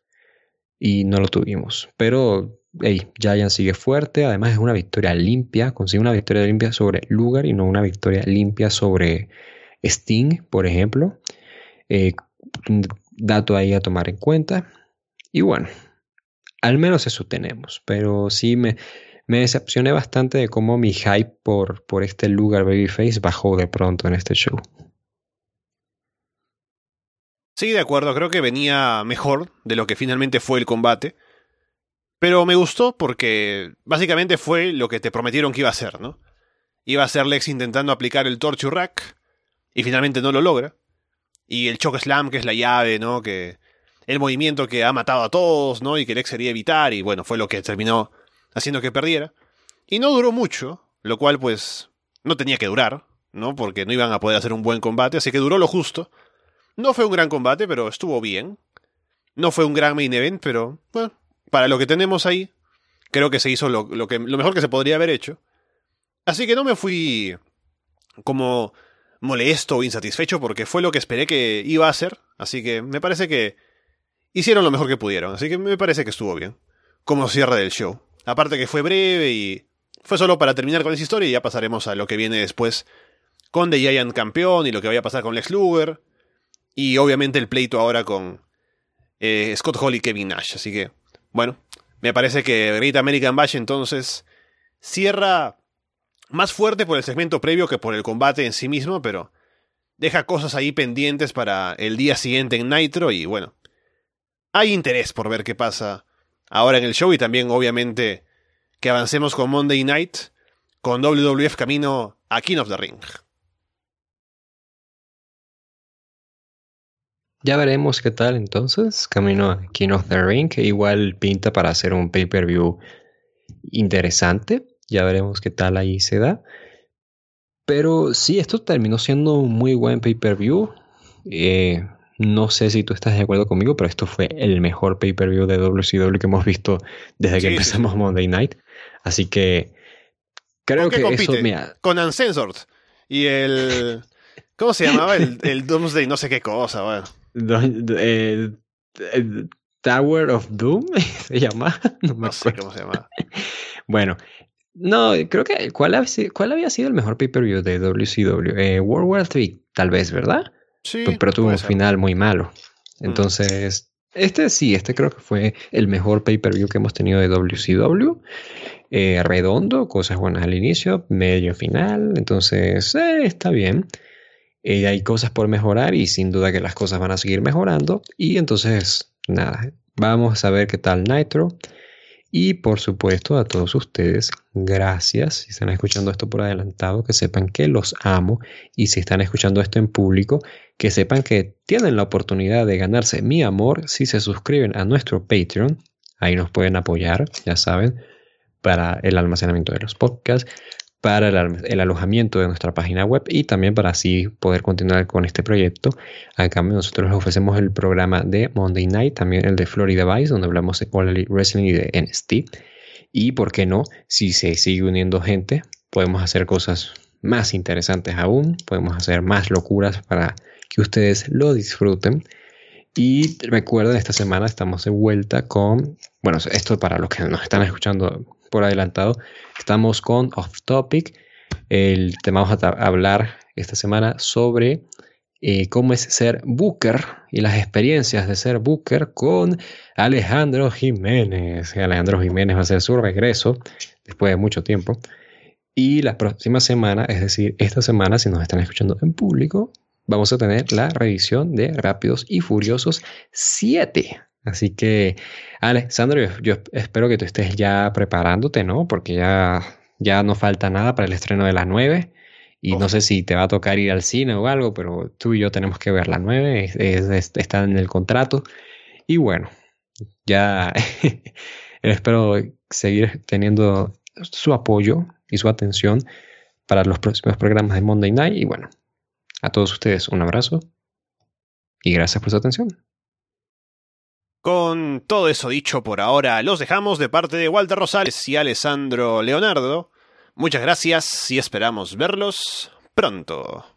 y no lo tuvimos. Pero hey, Giant sigue fuerte, además es una victoria limpia, consigue una victoria limpia sobre Luger y no una victoria limpia sobre Sting, por ejemplo. Eh, un dato ahí a tomar en cuenta. Y bueno, al menos eso tenemos, pero sí me, me decepcioné bastante de cómo mi hype por, por este Luger Babyface bajó de pronto en este show. Sí, de acuerdo, creo que venía mejor de lo que finalmente fue el combate. Pero me gustó porque básicamente fue lo que te prometieron que iba a ser, ¿no? Iba a ser Lex intentando aplicar el Torture Rack y finalmente no lo logra. Y el Choke Slam, que es la llave, ¿no? Que el movimiento que ha matado a todos, ¿no? Y que Lex quería evitar y bueno, fue lo que terminó haciendo que perdiera. Y no duró mucho, lo cual pues no tenía que durar, ¿no? Porque no iban a poder hacer un buen combate, así que duró lo justo. No fue un gran combate, pero estuvo bien. No fue un gran main event, pero bueno, para lo que tenemos ahí, creo que se hizo lo, lo, que, lo mejor que se podría haber hecho. Así que no me fui como molesto o insatisfecho porque fue lo que esperé que iba a hacer. Así que me parece que hicieron lo mejor que pudieron. Así que me parece que estuvo bien. Como cierre del show. Aparte que fue breve y fue solo para terminar con esa historia y ya pasaremos a lo que viene después con The Giant campeón y lo que vaya a pasar con Lex Luger. Y obviamente el pleito ahora con eh, Scott Hall y Kevin Nash. Así que, bueno, me parece que Great American Bash entonces cierra más fuerte por el segmento previo que por el combate en sí mismo, pero deja cosas ahí pendientes para el día siguiente en Nitro y bueno, hay interés por ver qué pasa ahora en el show y también obviamente que avancemos con Monday Night, con W W F camino a King of the Ring. Ya veremos qué tal entonces, camino a King of the Ring, que igual pinta para hacer un pay-per-view interesante, ya veremos qué tal ahí se da. Pero sí, esto terminó siendo un muy buen pay-per-view, eh, no sé si tú estás de acuerdo conmigo, pero esto fue el mejor pay-per-view de W C W que hemos visto desde que sí, empezamos sí, sí. Monday Night, así que creo que compite? Eso, mira... Con Uncensored y el... ¿Cómo se llamaba? El, el Doomsday no sé qué cosa, bueno. Eh, eh, Tower of Doom se llama, no, me no sé cómo se llama. Bueno, no, creo que ¿cuál, ha, ¿cuál había sido el mejor pay-per-view de W C W? Eh, World War tres, tal vez, ¿verdad? Sí. P pero tuvo un ser. final muy malo. Entonces, mm. este sí, este creo que fue el mejor pay-per-view que hemos tenido de W C W. Eh, redondo, cosas buenas al inicio, medio final. Entonces, eh, está bien. Eh, hay cosas por mejorar y sin duda que las cosas van a seguir mejorando. Y entonces, nada, vamos a ver qué tal Nitro. Y por supuesto a todos ustedes, gracias. Si están escuchando esto por adelantado, que sepan que los amo. Y si están escuchando esto en público, que sepan que tienen la oportunidad de ganarse mi amor si se suscriben a nuestro Patreon. Ahí nos pueden apoyar, ya saben, para el almacenamiento de los podcasts, para el, el alojamiento de nuestra página web y también para así poder continuar con este proyecto. A cambio, nosotros les ofrecemos el programa de Monday Night, también el de Florida Vice, donde hablamos de All Elite Wrestling y de N X T. Y, ¿por qué no? Si se sigue uniendo gente, podemos hacer cosas más interesantes aún, podemos hacer más locuras para que ustedes lo disfruten. Y recuerden, esta semana estamos de vuelta con, bueno, esto para los que nos están escuchando por adelantado, estamos con Off Topic. El tema vamos a hablar esta semana sobre eh, cómo es ser Booker y las experiencias de ser Booker con Alejandro Jiménez. Alejandro Jiménez va a hacer su regreso después de mucho tiempo. Y la próxima semana, es decir, esta semana, si nos están escuchando en público, vamos a tener la revisión de Rápidos y Furiosos siete. Así que, Alessandro, yo, yo espero que tú estés ya preparándote, ¿no? Porque ya, ya no falta nada para el estreno de la nueve. Y oh. no sé si te va a tocar ir al cine o algo, pero tú y yo tenemos que ver la nueve. Es, es, es, está en el contrato. Y bueno, ya espero seguir teniendo su apoyo y su atención para los próximos programas de Monday Night. Y bueno, a todos ustedes un abrazo y gracias por su atención. Con todo eso dicho por ahora, los dejamos de parte de Walter Rosales y Alessandro Leonardo. Muchas gracias y esperamos verlos pronto.